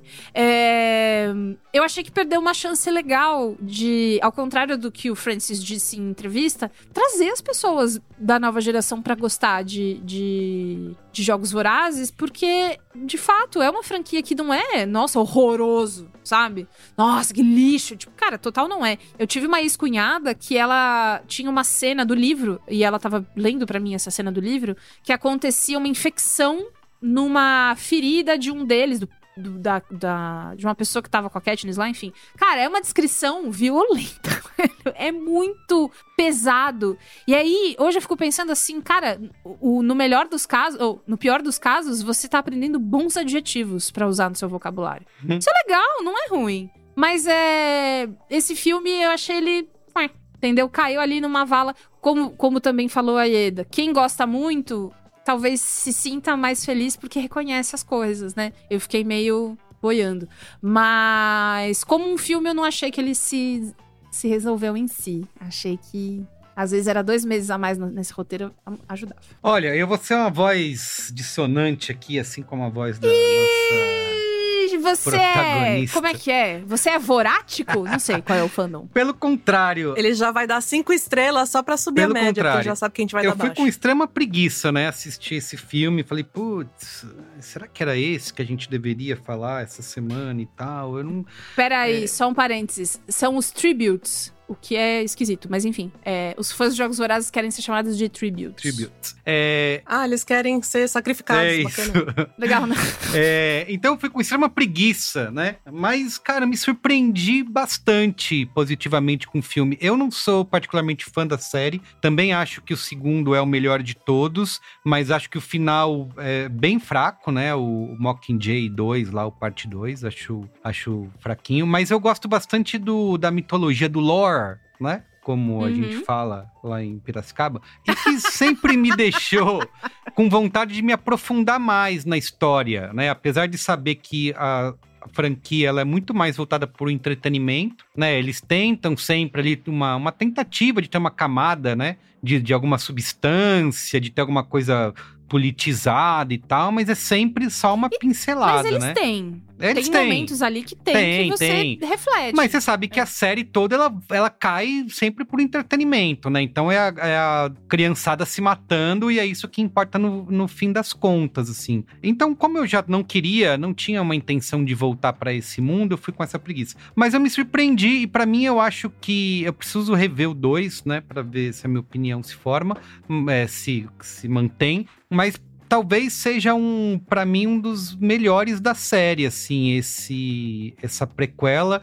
eu achei que perdeu uma chance legal de, ao contrário do que o Francis disse em entrevista, trazer as pessoas da nova geração pra gostar de Jogos Vorazes, porque, de fato, é uma franquia que não é, nossa, horroroso, sabe? Nossa, que lixo. Tipo, cara, total não é. Eu tive uma ex-cunhada que ela tinha uma cena do livro, e ela tava lendo pra mim essa cena do livro, que acontecia uma infecção numa ferida de um deles, do de uma pessoa que tava com a Katniss lá, enfim. Cara, é uma descrição violenta. É muito pesado. E aí, hoje eu fico pensando assim, cara, no melhor dos casos, ou no pior dos casos, você tá aprendendo bons adjetivos pra usar no seu vocabulário. Isso é legal, não é ruim. Mas esse filme, eu achei ele... entendeu? Caiu ali numa vala, como também falou a Ieda. Quem gosta muito, talvez se sinta mais feliz porque reconhece as coisas, né? Eu fiquei meio boiando. Mas, como um filme, eu não achei que ele se resolveu em si. Achei que, às vezes, era 2 meses a mais nesse roteiro, ajudava. Olha, eu vou ser uma voz dissonante aqui, assim como a voz da nossa... Você é... Como é que é? Você é vorático? Não sei qual é o fandom. Pelo contrário. Ele já vai dar 5 estrelas só pra subir a média, porque já sabe que a gente vai dar baixo. Eu fui com extrema preguiça, né? Assistir esse filme. Falei, putz, será que era esse que a gente deveria falar essa semana e tal? Eu não... Peraí, só um parênteses. São os tributes. O que é esquisito, mas enfim. Os fãs de Jogos Vorazes querem ser chamados de tributes. Eles querem ser sacrificados. É isso. Legal, né? Então eu fui com extrema preguiça, né? Mas, cara, me surpreendi bastante positivamente com o filme. Eu não sou particularmente fã da série. Também acho que o segundo é o melhor de todos. Mas acho que o final é bem fraco, né? O Mockingjay 2, lá, o parte 2. Acho fraquinho. Mas eu gosto bastante da mitologia, do lore, né? Como a gente fala lá em Piracicaba. E que sempre me deixou com vontade de me aprofundar mais na história, né? Apesar de saber que a franquia ela é muito mais voltada para o entretenimento, né? Eles tentam sempre ali uma tentativa de ter uma camada, né? De alguma substância, de ter alguma coisa politizada e tal, mas é sempre só uma pincelada, mas eles né? Tem têm momentos ali que que você reflete. Mas você sabe que a série toda, ela cai sempre por entretenimento, né? Então é a criançada se matando e é isso que importa no fim das contas, assim. Então, como eu já não tinha uma intenção de voltar pra esse mundo, eu fui com essa preguiça. Mas eu me surpreendi e pra mim eu acho que eu preciso rever o 2, né? Pra ver se a minha opinião se forma, se mantém. Mas talvez seja pra mim, um dos melhores da série, assim, essa prequela,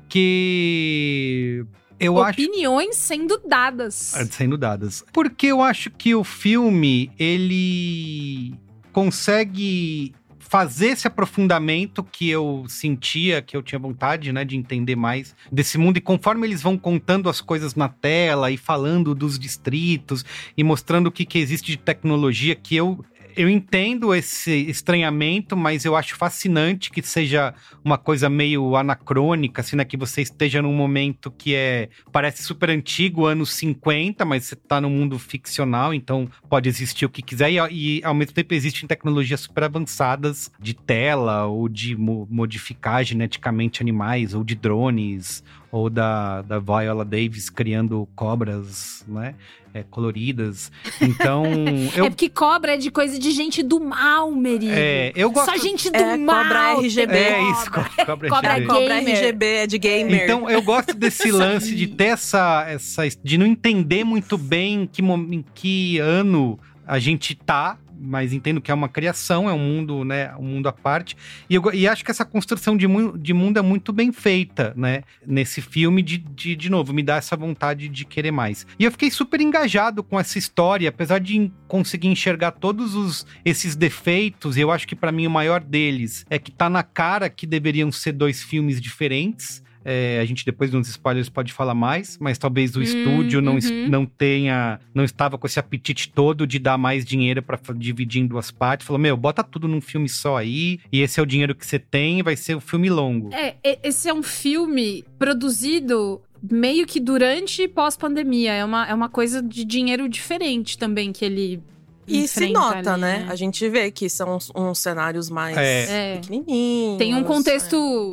porque eu acho... Opiniões sendo dadas. Porque eu acho que o filme, ele consegue fazer esse aprofundamento que eu sentia, que eu tinha vontade, né, de entender mais desse mundo. E conforme eles vão contando as coisas na tela e falando dos distritos e mostrando o que existe de tecnologia, que eu entendo esse estranhamento, mas eu acho fascinante que seja uma coisa meio anacrônica, assim, né? Que você esteja num momento que parece super antigo, anos 50, mas você tá num mundo ficcional, então pode existir o que quiser. E ao mesmo tempo existem tecnologias super avançadas de tela, ou de modificar geneticamente animais, ou de drones, ou da Viola Davis criando cobras, né? Coloridas. Então... É porque cobra é de coisa de gente do mal, Meri. Eu gosto... Só gente do mal. Cobra RGB. Isso, cobra RGB. Cobra RGB é de gamer. Então, eu gosto desse lance de ter de não entender muito bem em que ano a gente tá, mas entendo que é uma criação, é um mundo, né, um mundo à parte. E acho que essa construção de mundo é muito bem feita, né, nesse filme, de novo, me dá essa vontade de querer mais. E eu fiquei super engajado com essa história, apesar de conseguir enxergar todos esses defeitos. Eu acho que pra mim o maior deles é que tá na cara que deveriam ser 2 filmes diferentes. A gente depois nos spoilers pode falar mais, mas talvez o estúdio não estava com esse apetite todo de dar mais dinheiro pra dividir em 2 partes. Falou, bota tudo num filme só aí, e esse é o dinheiro que você tem, vai ser um filme longo. Esse é um filme produzido meio que durante e pós-pandemia. É uma coisa de dinheiro diferente também que ele... E se nota, ali, né? A gente vê que são uns cenários mais pequenininhos. Tem um contexto...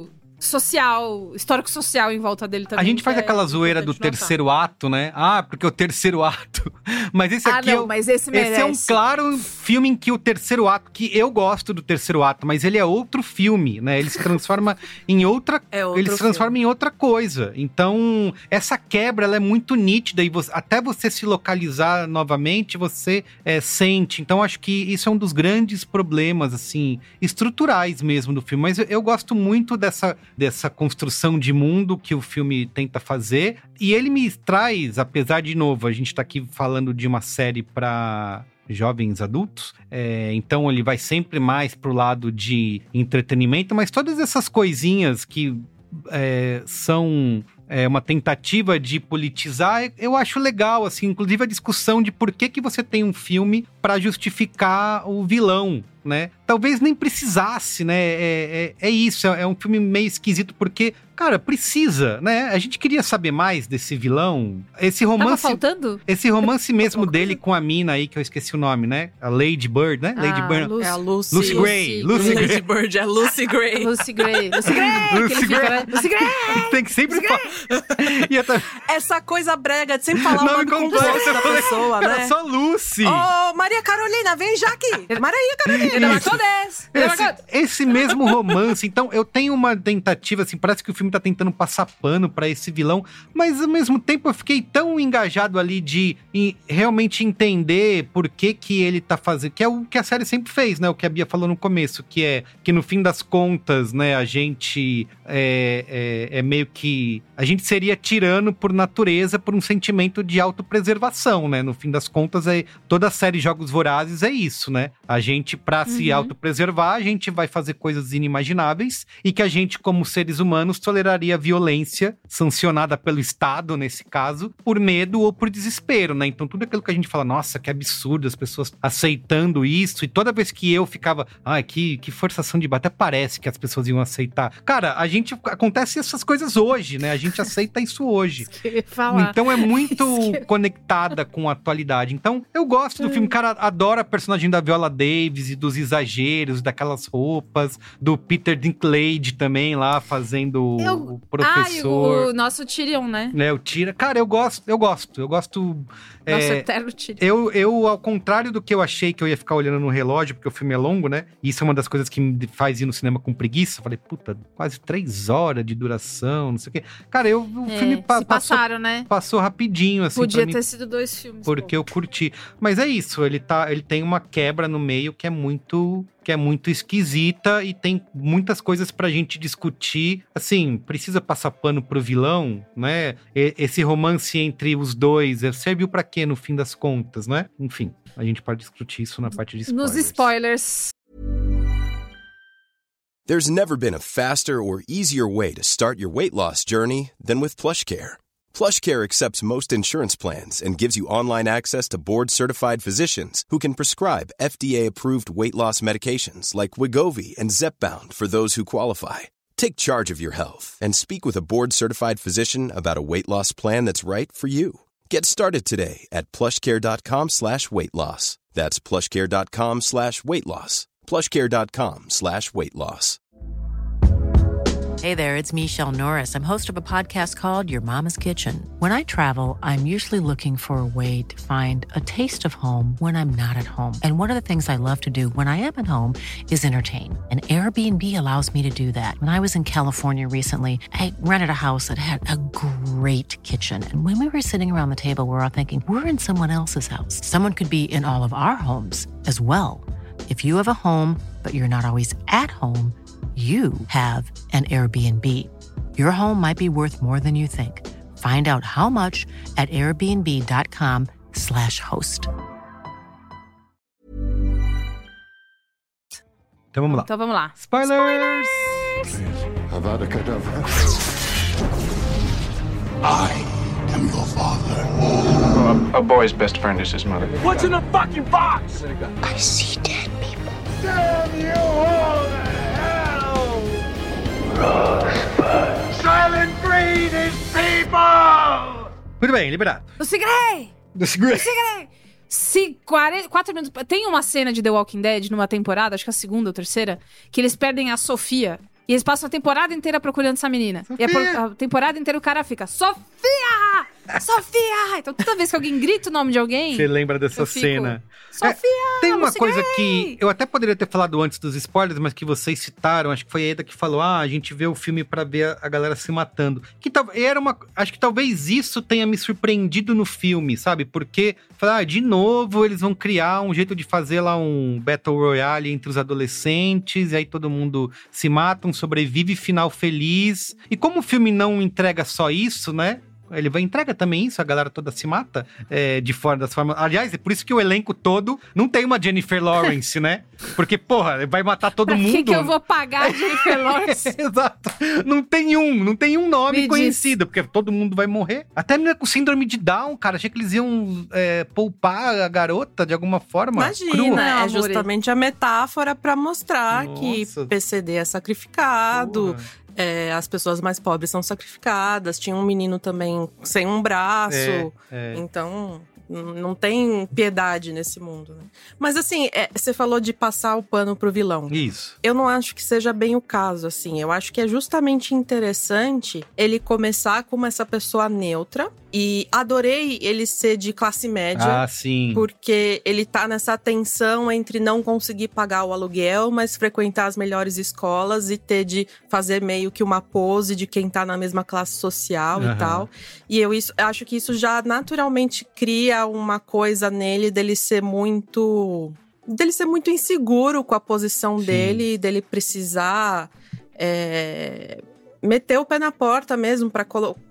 social, histórico-social em volta dele também. A gente faz aquela zoeira do terceiro ato, né? Porque o terceiro ato. Mas esse aqui mas esse merece. Esse é um claro filme em que o terceiro ato, que eu gosto do terceiro ato, mas ele é outro filme, né? Ele se transforma em outra, ele se transforma em outra coisa. Então, essa quebra, ela é muito nítida e até você se localizar novamente, você sente. Então, acho que isso é um dos grandes problemas, assim, estruturais mesmo do filme. Mas eu gosto muito dessa construção de mundo que o filme tenta fazer. E ele me traz, apesar de novo, a gente tá aqui falando de uma série para jovens adultos, então ele vai sempre mais pro lado de entretenimento, mas todas essas coisinhas que são uma tentativa de politizar, eu acho legal, assim, inclusive a discussão de por que você tem um filme para justificar o vilão, né? Talvez nem precisasse, né? É isso, é um filme meio esquisito, porque, cara, precisa, né? A gente queria saber mais desse vilão. Esse romance... Tava faltando? Esse romance mesmo dele com a mina aí, que eu esqueci o nome, né? A Lady Bird, né? Lady Bird. É a Lucy. Lucy Gray. Lady Bird é Lucy Gray. Lucy Gray. Lucy Gray! Lucy Gray! Lucy Gray! Tem que sempre falar. Essa coisa brega de sempre falar o nome complexo da pessoa, né? Era só Lucy. Maria Carolina, vem já aqui. Maria Carolina. Esse mesmo romance. Então, eu tenho uma tentativa, assim, parece que o filme tá tentando passar pano pra esse vilão, mas ao mesmo tempo eu fiquei tão engajado ali de realmente entender por que ele tá fazendo, que é o que a série sempre fez, né? O que a Bia falou no começo, que é que no fim das contas, né, a gente é meio que... A gente seria tirano por natureza, por um sentimento de autopreservação, né? No fim das contas, toda a série Jogos Vorazes é isso, né? A gente, pra se autopreservar, a gente vai fazer coisas inimagináveis e que a gente, como seres humanos, toleraria violência sancionada pelo Estado, nesse caso, por medo ou por desespero, né? Então, tudo aquilo que a gente fala, nossa, que absurdo, as pessoas aceitando isso, e toda vez que eu ficava, que forçação de barra, até parece que as pessoas iam aceitar. Cara, acontece essas coisas hoje, né? A gente aceita isso hoje. Então, é muito conectada com a atualidade. Então, eu gosto do filme, cara, adoro a personagem da Viola Davis e dos exageros, daquelas roupas, do Peter Dinklage também lá, fazendo o professor. O nosso Tyrion, né? O Tyrion. Cara, eu gosto. Nosso eterno Tyrion. Eu, ao contrário do que eu achei que eu ia ficar olhando no relógio, porque o filme é longo, né? E isso é uma das coisas que me faz ir no cinema com preguiça. Falei, puta, quase 3 horas de duração, não sei o quê. Cara, o filme passaram, né? Passou rapidinho, assim. Podia ter sido 2 filmes. Porque eu curti. Mas é isso, ele tem uma quebra no meio que é muito esquisita e tem muitas coisas pra gente discutir. Assim, precisa passar pano pro vilão, né? Esse romance entre os dois serviu pra quê, no fim das contas, né? Enfim, a gente pode discutir isso na parte de spoilers. Nos spoilers. There's never been a faster or easier way to start your weight loss journey than with PlushCare. PlushCare accepts most insurance plans and gives you online access to board-certified physicians who can prescribe FDA-approved weight loss medications like Wegovy and Zepbound for those who qualify. Take charge of your health and speak with a board-certified physician about a weight loss plan that's right for you. Get started today at plushcare.com/weightloss. That's plushcare.com/weightloss. plushcare.com/weightloss. Hey there, it's Michelle Norris. I'm host of a podcast called Your Mama's Kitchen. When I travel, I'm usually looking for a way to find a taste of home when I'm not at home. And one of the things I love to do when I am at home is entertain. And Airbnb allows me to do that. When I was in California recently, I rented a house that had a great kitchen. And when we were sitting around the table, we were all thinking, we're in someone else's house. Someone could be in all of our homes as well. If you have a home, but you're not always at home, you have an Airbnb. Your home might be worth more than you think. Find out how much at airbnb.com/host. Então vamos lá. Spoilers! Avada Kedavra. I am your father. A boy's best friend is his mother. What's in the fucking box? I see dead people. Damn you all to hell! Rosebud. Silent breed is people! Muito bem, liberado. Lucy Gray! Lucy Gray! Se 4 minutos... Tem uma cena de The Walking Dead numa temporada, acho que a segunda ou terceira, que eles perdem a Sofia. E eles passam a temporada inteira procurando essa menina. Sofia. E a temporada inteira o cara fica, Sofia! Sofia! Então toda vez que alguém grita o nome de alguém… Você lembra dessa eu fico, cena. Sofia! Tem uma Lucy coisa Gray! que eu até poderia ter falado antes dos spoilers, mas que vocês citaram, acho que foi a Eda que falou, a gente vê o filme pra ver a galera se matando. Acho que talvez isso tenha me surpreendido no filme, sabe? Porque, de novo eles vão criar um jeito de fazer lá um Battle Royale entre os adolescentes, e aí todo mundo se mata, sobrevive, final feliz. E como o filme não entrega só isso, né? Ele entrega também isso, a galera toda se mata de fora das formas. Aliás, é por isso que o elenco todo não tem uma Jennifer Lawrence, né? Porque, porra, vai matar todo pra mundo. Que eu vou pagar a Jennifer Lawrence? Exato. Não tem um nome conhecido, porque todo mundo vai morrer. Até a menina com síndrome de Down, cara, achei que eles iam poupar a garota de alguma forma. Imagina, crua. é justamente a metáfora pra mostrar que PCD é sacrificado. Porra. As pessoas mais pobres são sacrificadas. Tinha um menino também sem um braço. Então, não tem piedade nesse mundo, né? Mas assim, você falou de passar o pano pro vilão. Isso. Eu não acho que seja bem o caso, assim. Eu acho que é justamente interessante ele começar como essa pessoa neutra. E adorei ele ser de classe média. Ah, sim. Porque ele tá nessa tensão entre não conseguir pagar o aluguel, mas frequentar as melhores escolas e ter de fazer meio que uma pose de quem tá na mesma classe social e tal. E eu acho que isso já naturalmente cria uma coisa nele dele ser muito inseguro com a posição dele, dele precisar meter o pé na porta mesmo pra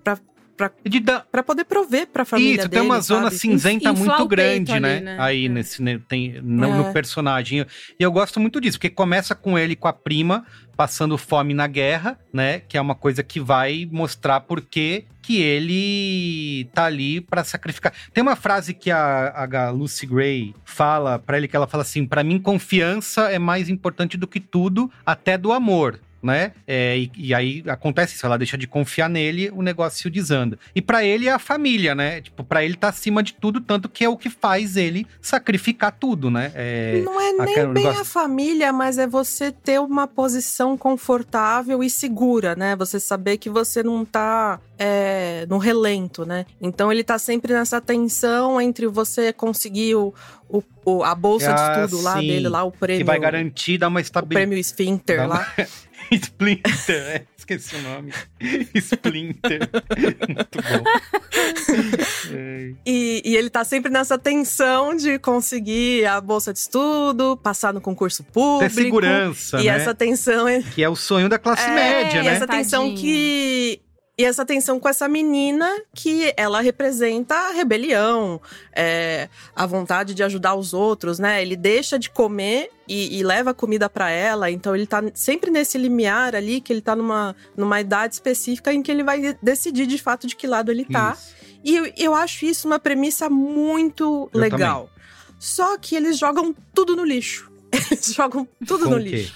poder prover pra família dele. Isso, tem uma zona cinzenta muito grande, ali, né? Aí no personagem. E eu gosto muito disso, porque começa com ele com a prima passando fome na guerra, né? Que é uma coisa que vai mostrar por que ele tá ali pra sacrificar. Tem uma frase que a Lucy Gray fala pra ele, que ela fala assim: pra mim, confiança é mais importante do que tudo, até do amor. Né? E aí acontece isso, ela deixa de confiar nele, o negócio desanda. E pra ele é a família, né? Tipo, pra ele tá acima de tudo, tanto que é o que faz ele sacrificar tudo, né? Não é nem bem a família, mas é você ter uma posição confortável e segura, né? Você saber que você não tá no relento, né? Então ele tá sempre nessa tensão entre você conseguir a bolsa de estudo lá dele, lá o prêmio. Que vai garantir, dar uma estabilidade. O prêmio Esfíncter lá. Splinter, esqueci o nome. Splinter. Muito bom. E ele tá sempre nessa tensão de conseguir a bolsa de estudo, passar no concurso público. Ter segurança, e né? essa tensão… Que é o sonho da classe média, né? Essa tensão E essa tensão com essa menina que ela representa a rebelião, a vontade de ajudar os outros, né? Ele deixa de comer e leva comida pra ela. Então ele tá sempre nesse limiar ali, que ele tá numa idade específica em que ele vai decidir de fato de que lado ele tá. Isso. E eu acho isso uma premissa muito legal. Também. Só que eles jogam tudo no lixo. Eles jogam tudo no lixo.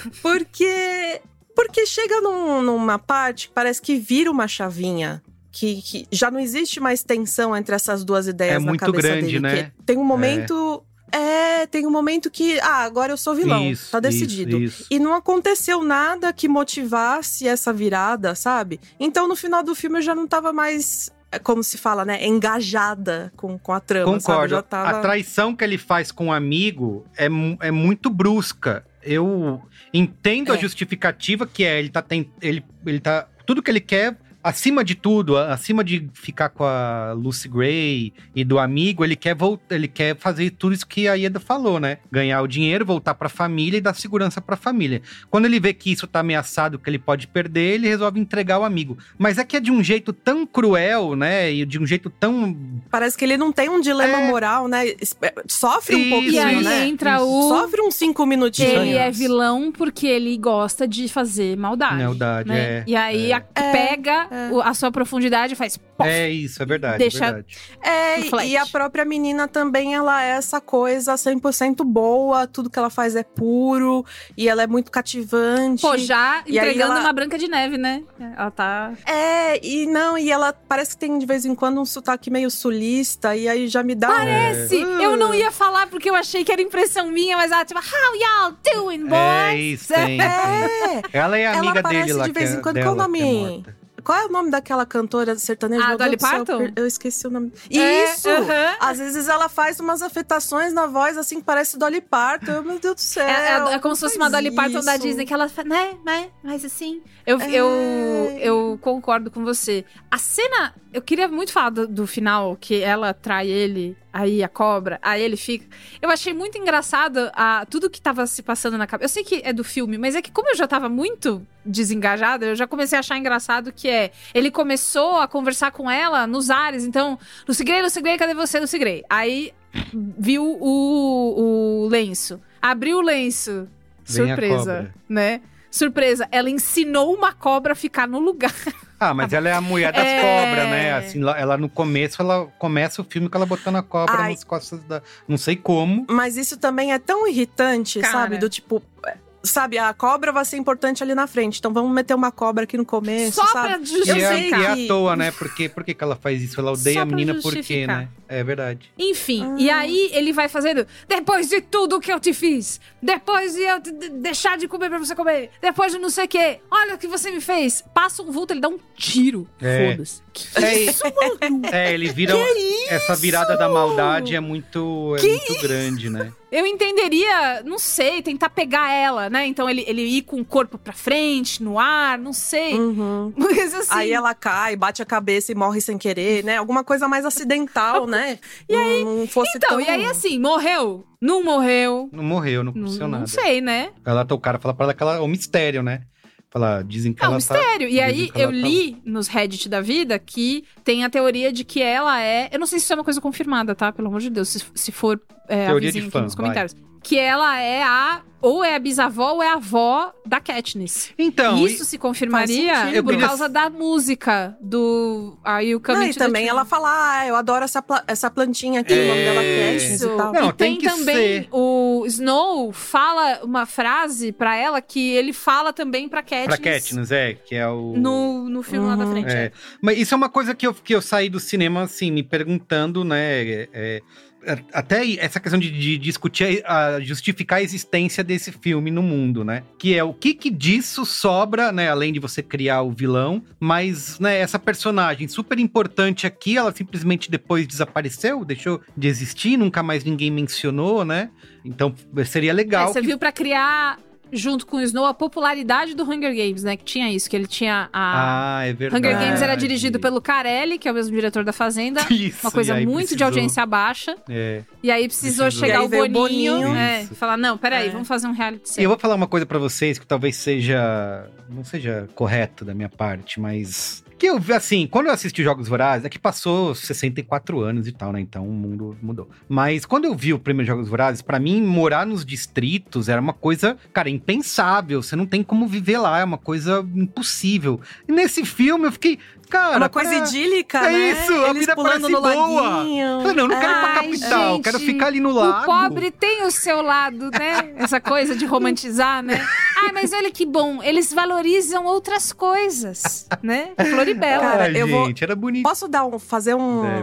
Porque chega numa parte que parece que vira uma chavinha. Que já não existe mais tensão entre essas duas ideias na cabeça dele. É muito grande, né? Tem um momento… tem um momento que… agora eu sou vilão. Isso, tá decidido. Isso. E não aconteceu nada que motivasse essa virada, sabe? Então, no final do filme, eu já não tava mais… Como se fala, né? Engajada com a trama. Concordo. Sabe? A traição que ele faz com o amigo é muito brusca. Eu entendo a justificativa, que ele tá… Tudo que ele quer… Acima de tudo, acima de ficar com a Lucy Gray e do amigo, ele quer fazer tudo isso que a Ieda falou, né? Ganhar o dinheiro, voltar pra família e dar segurança pra família. Quando ele vê que isso tá ameaçado, que ele pode perder, ele resolve entregar o amigo. Mas é que é de um jeito tão cruel, né? E de um jeito tão… Parece que ele não tem um dilema moral, né? Sofre um pouquinho, e aí né? entra Sofre uns 5 minutinhos. Ele é vilão porque ele gosta de fazer maldade. Maldade, né? E aí pega… a sua profundidade e faz… Pof, isso, é verdade. Deixa… E a própria menina também, ela é essa coisa 100% boa, tudo que ela faz é puro, e ela é muito cativante. Pô, já e entregando uma Branca de Neve, né? Ela tá… E ela parece que tem de vez em quando um sotaque meio sulista e aí já me dá... Parece! Eu não ia falar porque eu achei que era impressão minha, mas ela tipo, how y'all doing, boys? É isso, tem. Ela é amiga dele lá, de vez em quando. dela, Qual o nome? que é morta. Qual é o nome daquela cantora sertaneja? Ah, Dolly Parton? Eu esqueci o nome. Isso! Às vezes ela faz umas afetações na voz, assim, que parece Dolly Parton. Meu Deus do céu. É como se fosse uma Dolly Parton da Disney, que ela faz, né? Mas assim... Eu concordo com você. A cena... Eu queria muito falar do final, que ela trai ele, aí a cobra, aí ele fica... Eu achei muito engraçado tudo que tava se passando na cabeça. Eu sei que é do filme, mas é que como eu já tava muito desengajada, eu já comecei a achar engraçado que ele começou a conversar com ela nos ares, então, não segurei, cadê você? Não segurei. Aí viu o lenço. Abriu o lenço. Vem surpresa, né? Surpresa, ela ensinou uma cobra a ficar no lugar. Ah, mas ela é a mulher das cobras, né? Assim, ela no começo, ela começa o filme com ela botando a cobra nas costas da... Não sei como. Mas isso também é tão irritante, Cara. sabe? Do tipo... Sabe, a cobra vai ser importante ali na frente. Então vamos meter uma cobra aqui no começo, só sabe? Pra justificar. E é à toa, né? Por que ela faz isso? Ela odeia Só a menina pra por quê, justificar. né? É verdade. Enfim, e aí ele vai fazendo... Depois de tudo que eu te fiz, depois de eu deixar de comer pra você comer, depois de não sei o quê, olha o que você me fez. Passa um vulto, ele dá um tiro. Foda-se. Que isso, mano? Ele vira... Essa virada da maldade é muito grande, né? Eu entenderia, não sei, tentar pegar ela, né? Então ele ir com o corpo pra frente, no ar, não sei. Mas assim... Aí ela cai, bate a cabeça e morre sem querer, né? Alguma coisa mais acidental, né? E aí, não fosse então, tão... e aí assim, morreu? Não morreu? Não morreu, não aconteceu nada. Não sei, né? O cara fala pra ela que ela é um mistério, né? Dizem que ela tá... mistério. E aí, eu li nos Reddit da vida que tem a teoria de que ela é... Eu não sei se isso é uma coisa confirmada, tá? Pelo amor de Deus, se for avisinho aqui nos comentários. Que ela é ou é a bisavó ou é a avó da Katniss. Então... Isso se confirmaria por causa da música do Are You Coming to the também Tree? ela fala, eu adoro essa plantinha aqui, o nome dela é Katniss e tal. Não, e tem também ser. O Snow fala uma frase pra ela que ele fala também pra Katniss. Pra Katniss, que é o... No filme lá da frente. Mas isso é uma coisa que eu saí do cinema, assim, me perguntando, né... Até essa questão de discutir, justificar a existência desse filme no mundo, né? Que é o que disso sobra, né? Além de você criar o vilão, mas, né, essa personagem super importante aqui, ela simplesmente depois desapareceu, deixou de existir, nunca mais ninguém mencionou, né? Então seria legal. Serviu pra criar... Junto com o Snow, a popularidade do Hunger Games, né? Que tinha isso, que ele tinha é verdade. Hunger Games era dirigido pelo Carelli, que é o mesmo diretor da Fazenda. Isso, uma coisa muito de audiência baixa. E aí precisou chegar o Boninho e falar, não, peraí, vamos fazer um reality show. E eu vou falar uma coisa pra vocês que talvez não seja correto da minha parte, mas... Que eu, assim, quando eu assisti Jogos Vorazes, é que passou 64 anos e tal, né? Então o mundo mudou. Mas quando eu vi o primeiro Jogos Vorazes, pra mim, morar nos distritos era uma coisa, cara, impensável. Você não tem como viver lá, é uma coisa impossível. E nesse filme eu fiquei... Cara, uma coisa idílica, né? É isso, a vida parece boa. Eu não quero ir pra capital, gente, quero ficar ali no lago. O pobre tem o seu lado, né? Essa coisa de romantizar, né? Mas olha que bom, eles valorizam outras coisas, né? Floribela. Cara, era bonito. Posso fazer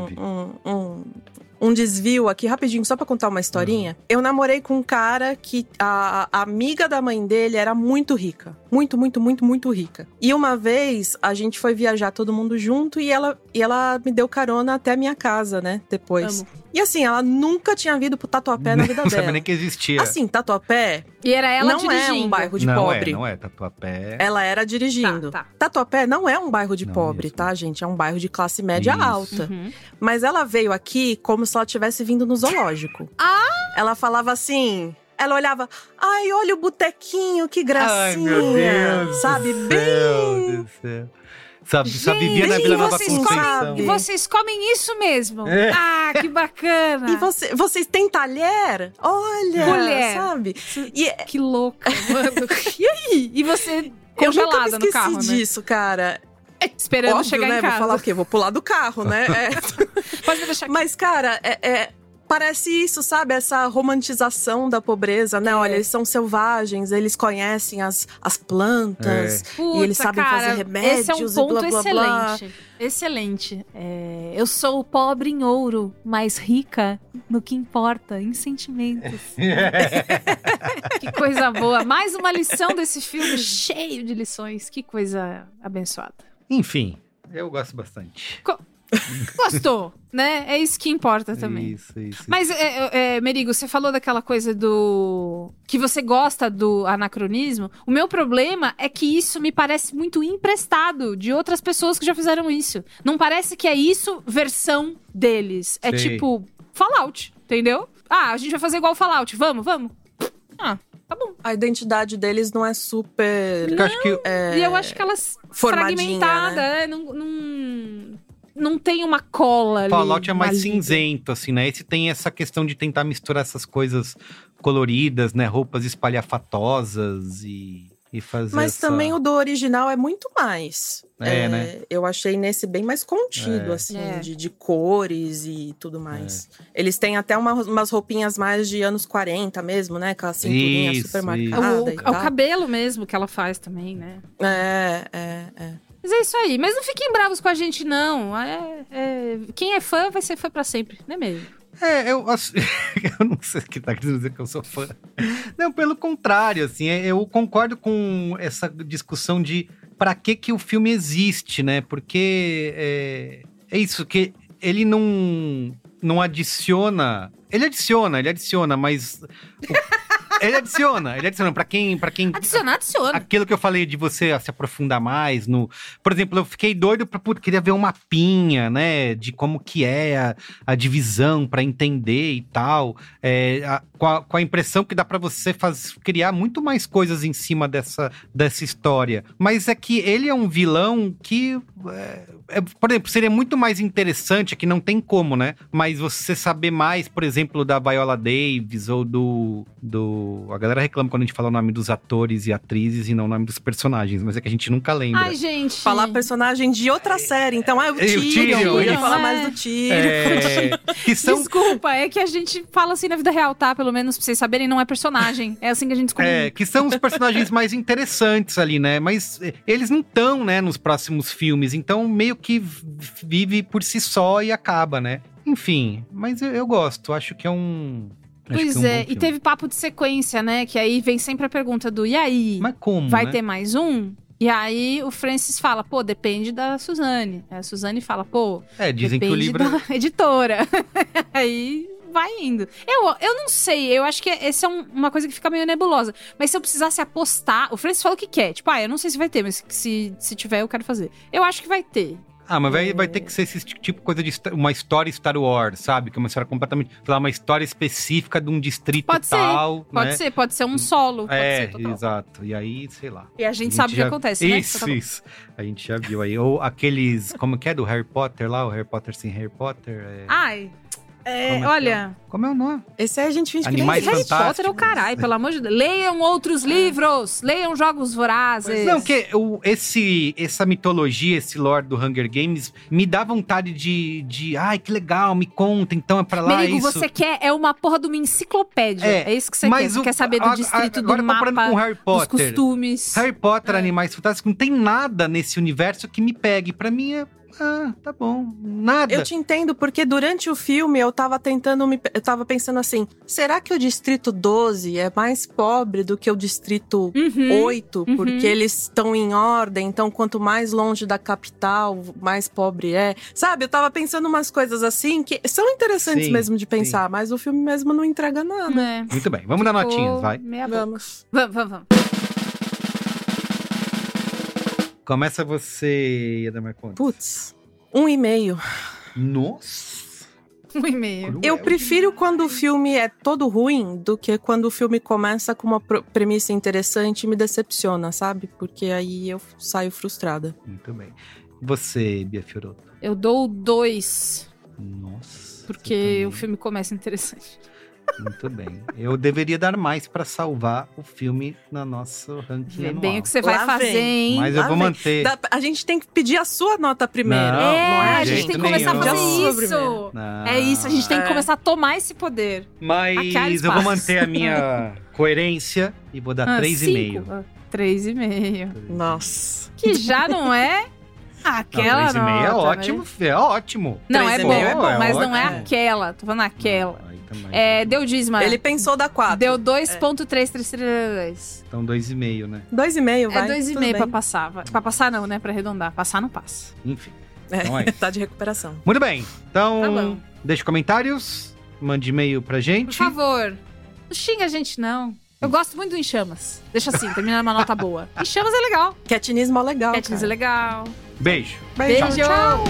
um desvio aqui rapidinho, só pra contar uma historinha? Eu namorei com um cara que a amiga da mãe dele era muito rica. Muito, muito, muito, muito rica. E uma vez, a gente foi viajar todo mundo junto e ela me deu carona até a minha casa, né? Depois. Amo. E assim, ela nunca tinha vindo pro Tatuapé na vida dela. Não sabia nem que existia. Assim, Tatuapé... E era ela não dirigindo. É um bairro de pobre. Não é Tatuapé. Ela era dirigindo. Tá. Tatuapé não é um bairro de pobre, isso. tá, gente? É um bairro de classe média alta. Mas ela veio aqui como se ela tivesse vindo no zoológico. Ela falava assim... Ela olhava, olha o botequinho, que gracinha. Ai, meu Deus. Sabe, bem... Só vivia na Vila Nova Conceição. E vocês comem isso mesmo? Que bacana. E vocês têm talher? Olha, colher. Sabe? Que louca, mano. E aí? E você congelada no carro, né? Eu nunca me esqueci disso, cara. Esperando chegar né? em casa. Vou falar o quê? Vou pular do carro, né? Pode me deixar aqui. Mas, cara, parece isso, sabe? Essa romantização da pobreza, né? Olha, eles são selvagens, eles conhecem as plantas, Puta, e eles sabem fazer remédios, esse é um ponto e blá, blá, blá. excelente. Excelente. Eu sou pobre em ouro, mas rica no que importa, em sentimentos. Que coisa boa. Mais uma lição desse filme, cheio de lições. Que coisa abençoada. Enfim, eu gosto bastante. Gostou, né? É isso que importa também. Isso. Mas, Merigo, você falou daquela coisa do... que você gosta do anacronismo. O meu problema é que isso me parece muito emprestado de outras pessoas que já fizeram isso. Não parece que é isso versão deles. É tipo Fallout, entendeu? A gente vai fazer igual Fallout. Vamos. Tá bom. A identidade deles não é super... E eu acho que elas fragmentada, né? Não tem uma cola ali. Fallout é mais cinzento, assim, né? Esse tem essa questão de tentar misturar essas coisas coloridas, né? Roupas espalhafatosas e fazer Mas também o do original é muito mais. Né? Eu achei nesse bem mais contido, assim, de cores e tudo mais. Eles têm até umas roupinhas mais de anos 40 mesmo, né? Com a cinturinha super marcada. O cabelo mesmo que ela faz também, né? É. Mas é isso aí. Mas não fiquem bravos com a gente, não. Quem é fã vai ser fã pra sempre, não é mesmo? Eu não sei o que tá querendo dizer que eu sou fã. Não, pelo contrário, assim, eu concordo com essa discussão de pra que o filme existe, né? Porque é isso, que ele não adiciona... Ele adiciona, mas... Ele adiciona. Pra quem... Adiciona. Aquilo que eu falei de você se aprofundar mais no... Por exemplo, eu fiquei doido queria ver um mapinha, né? De como que é a divisão pra entender e tal. Com a impressão que dá pra você criar muito mais coisas em cima dessa história. Mas é que ele é um vilão que... por exemplo, seria muito mais interessante, que não tem como, né? Mas você saber mais, por exemplo, da Viola Davis ou do... A galera reclama quando a gente fala o nome dos atores e atrizes e não o nome dos personagens, mas é que a gente nunca lembra. Ai, gente. Falar personagem de outra série, então o Tyrion. Eu ia falar mais do Tyrion. Desculpa, é que a gente fala assim na vida real, tá? Pelo menos pra vocês saberem, não é personagem. É assim que a gente descobre. Que são os personagens mais interessantes ali, né? Mas eles não estão, né, nos próximos filmes, então meio que vive por si só e acaba, né? Enfim, mas eu gosto, acho que é um... Pois e teve papo de sequência, né? Que aí vem sempre a pergunta do, e aí? Mas como, vai né? ter mais um? E aí o Francis fala, depende da Suzane. A Suzane fala, dizem que o livro da editora. Aí vai indo. Eu não sei, eu acho que essa é uma coisa que fica meio nebulosa. Mas se eu precisasse apostar, o Francis fala o que quer. Tipo, eu não sei se vai ter, mas se tiver, eu quero fazer. Eu acho que vai ter. Mas vai ter que ser esse tipo de coisa de uma história Star Wars, sabe? Que é uma história completamente... uma história específica de um distrito tal, né? Pode ser um solo. Exato. E aí, sei lá. E a gente sabe o que acontece, né? Isso. A gente já viu aí. Ou aqueles... Como que é? Do Harry Potter lá? O Harry Potter sem Harry Potter? Olha... Como é o nome? Esse aí a gente finge que Animais Harry Fantásticos. Potter é o caralho, pelo amor de Deus. Leiam outros livros. Leiam Jogos Vorazes. Não, que essa mitologia, esse lore do Hunger Games, me dá vontade de ai, que legal, me conta, então é pra lá Merigo, isso. você quer uma porra de uma enciclopédia. É isso que você quer. Você quer saber do distrito, do mapa, com Harry Potter, dos costumes. Harry Potter, Animais Fantásticos, não tem nada nesse universo que me pegue. Pra mim tá bom, nada. Eu te entendo, porque durante o filme eu tava pensando assim, será que o Distrito 12 é mais pobre do que o Distrito 8? Porque eles estão em ordem, então quanto mais longe da capital, mais pobre é. Sabe, eu tava pensando umas coisas assim, que são interessantes mesmo de pensar, mas o filme mesmo não entrega nada. Muito bem, vamos dar notinhas, vai. Vamos. Começa você, Adamar Contes. Putz, 1,5. Nossa! 1,5. Eu prefiro quando o filme é todo ruim do que quando o filme começa com uma premissa interessante e me decepciona, sabe? Porque aí eu saio frustrada. Muito bem. Você, Bia Fiorotto? Eu dou 2. Nossa. Porque o filme começa interessante. Muito bem. Eu deveria dar mais pra salvar o filme no nosso ranking Vê anual. bem o que você vai fazer, hein? Mas eu vou manter. A gente tem que pedir a sua nota primeiro. Não, a gente tem que começar a fazer isso. Não. É isso, a gente tem que começar a tomar esse poder. Mas eu vou manter a minha coerência e vou dar 3,5. 3,5. Nossa. Que já não é aquela não, 3,5 é ótimo, é ótimo. Não, é bom, mas ótimo. não é aquela. Tô falando aquela. Deu dízima. Ele pensou da 4. Deu 2,332. Então 2,5, né? 2,5, vai. É 2,5 pra passar. Pra passar não, né? Pra arredondar. Passar não passa. Enfim. Então é. Tá de recuperação. Muito bem. Então, Tá bom. deixe comentários, mande e-mail pra gente. Por favor. Não xinga a gente, não. Eu gosto muito do Em Chamas. Deixa assim, termina numa nota boa. Em Chamas é legal. Catinismo é legal. Catinismo é legal. Beijo. Beijo. Tchau.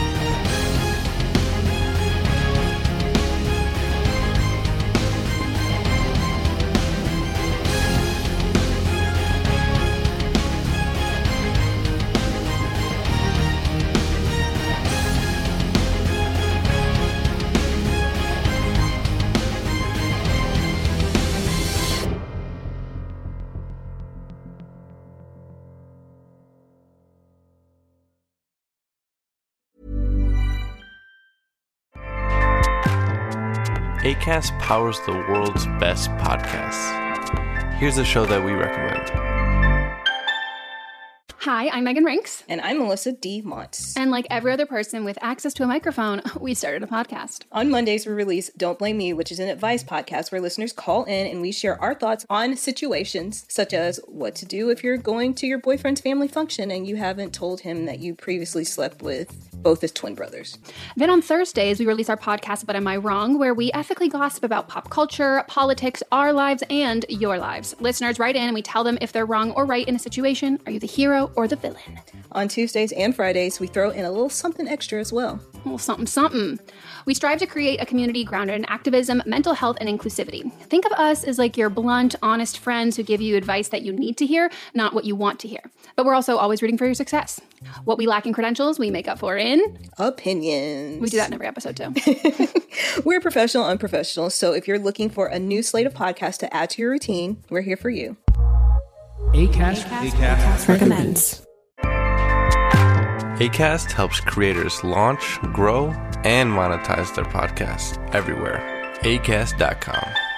Acast powers the world's best podcasts. Here's a show that we recommend. Hi, I'm Megan Rinks. And I'm Melissa D. Montz. And like every other person with access to a microphone, we started a podcast. On Mondays, we release Don't Blame Me, which is an advice podcast where listeners call in and we share our thoughts on situations such as what to do if you're going to your boyfriend's family function and you haven't told him that you previously slept with both his twin brothers. Then on Thursdays, we release our podcast, But Am I Wrong?, where we ethically gossip about pop culture, politics, our lives, and your lives. Listeners write in and we tell them if they're wrong or right in a situation. Are you the hero or the villain? On Tuesdays and Fridays, we throw in a little something extra as well. A little something, something. We strive to create a community grounded in activism, mental health, and inclusivity. Think of us as like your blunt, honest friends who give you advice that you need to hear, not what you want to hear. But we're also always rooting for your success. What we lack in credentials, we make up for in opinions. We do that in every episode too. We're professional, unprofessional. So if you're looking for a new slate of podcasts to add to your routine, we're here for you. Acast recommends. Acast helps creators launch, grow, and monetize their podcasts everywhere. Acast.com.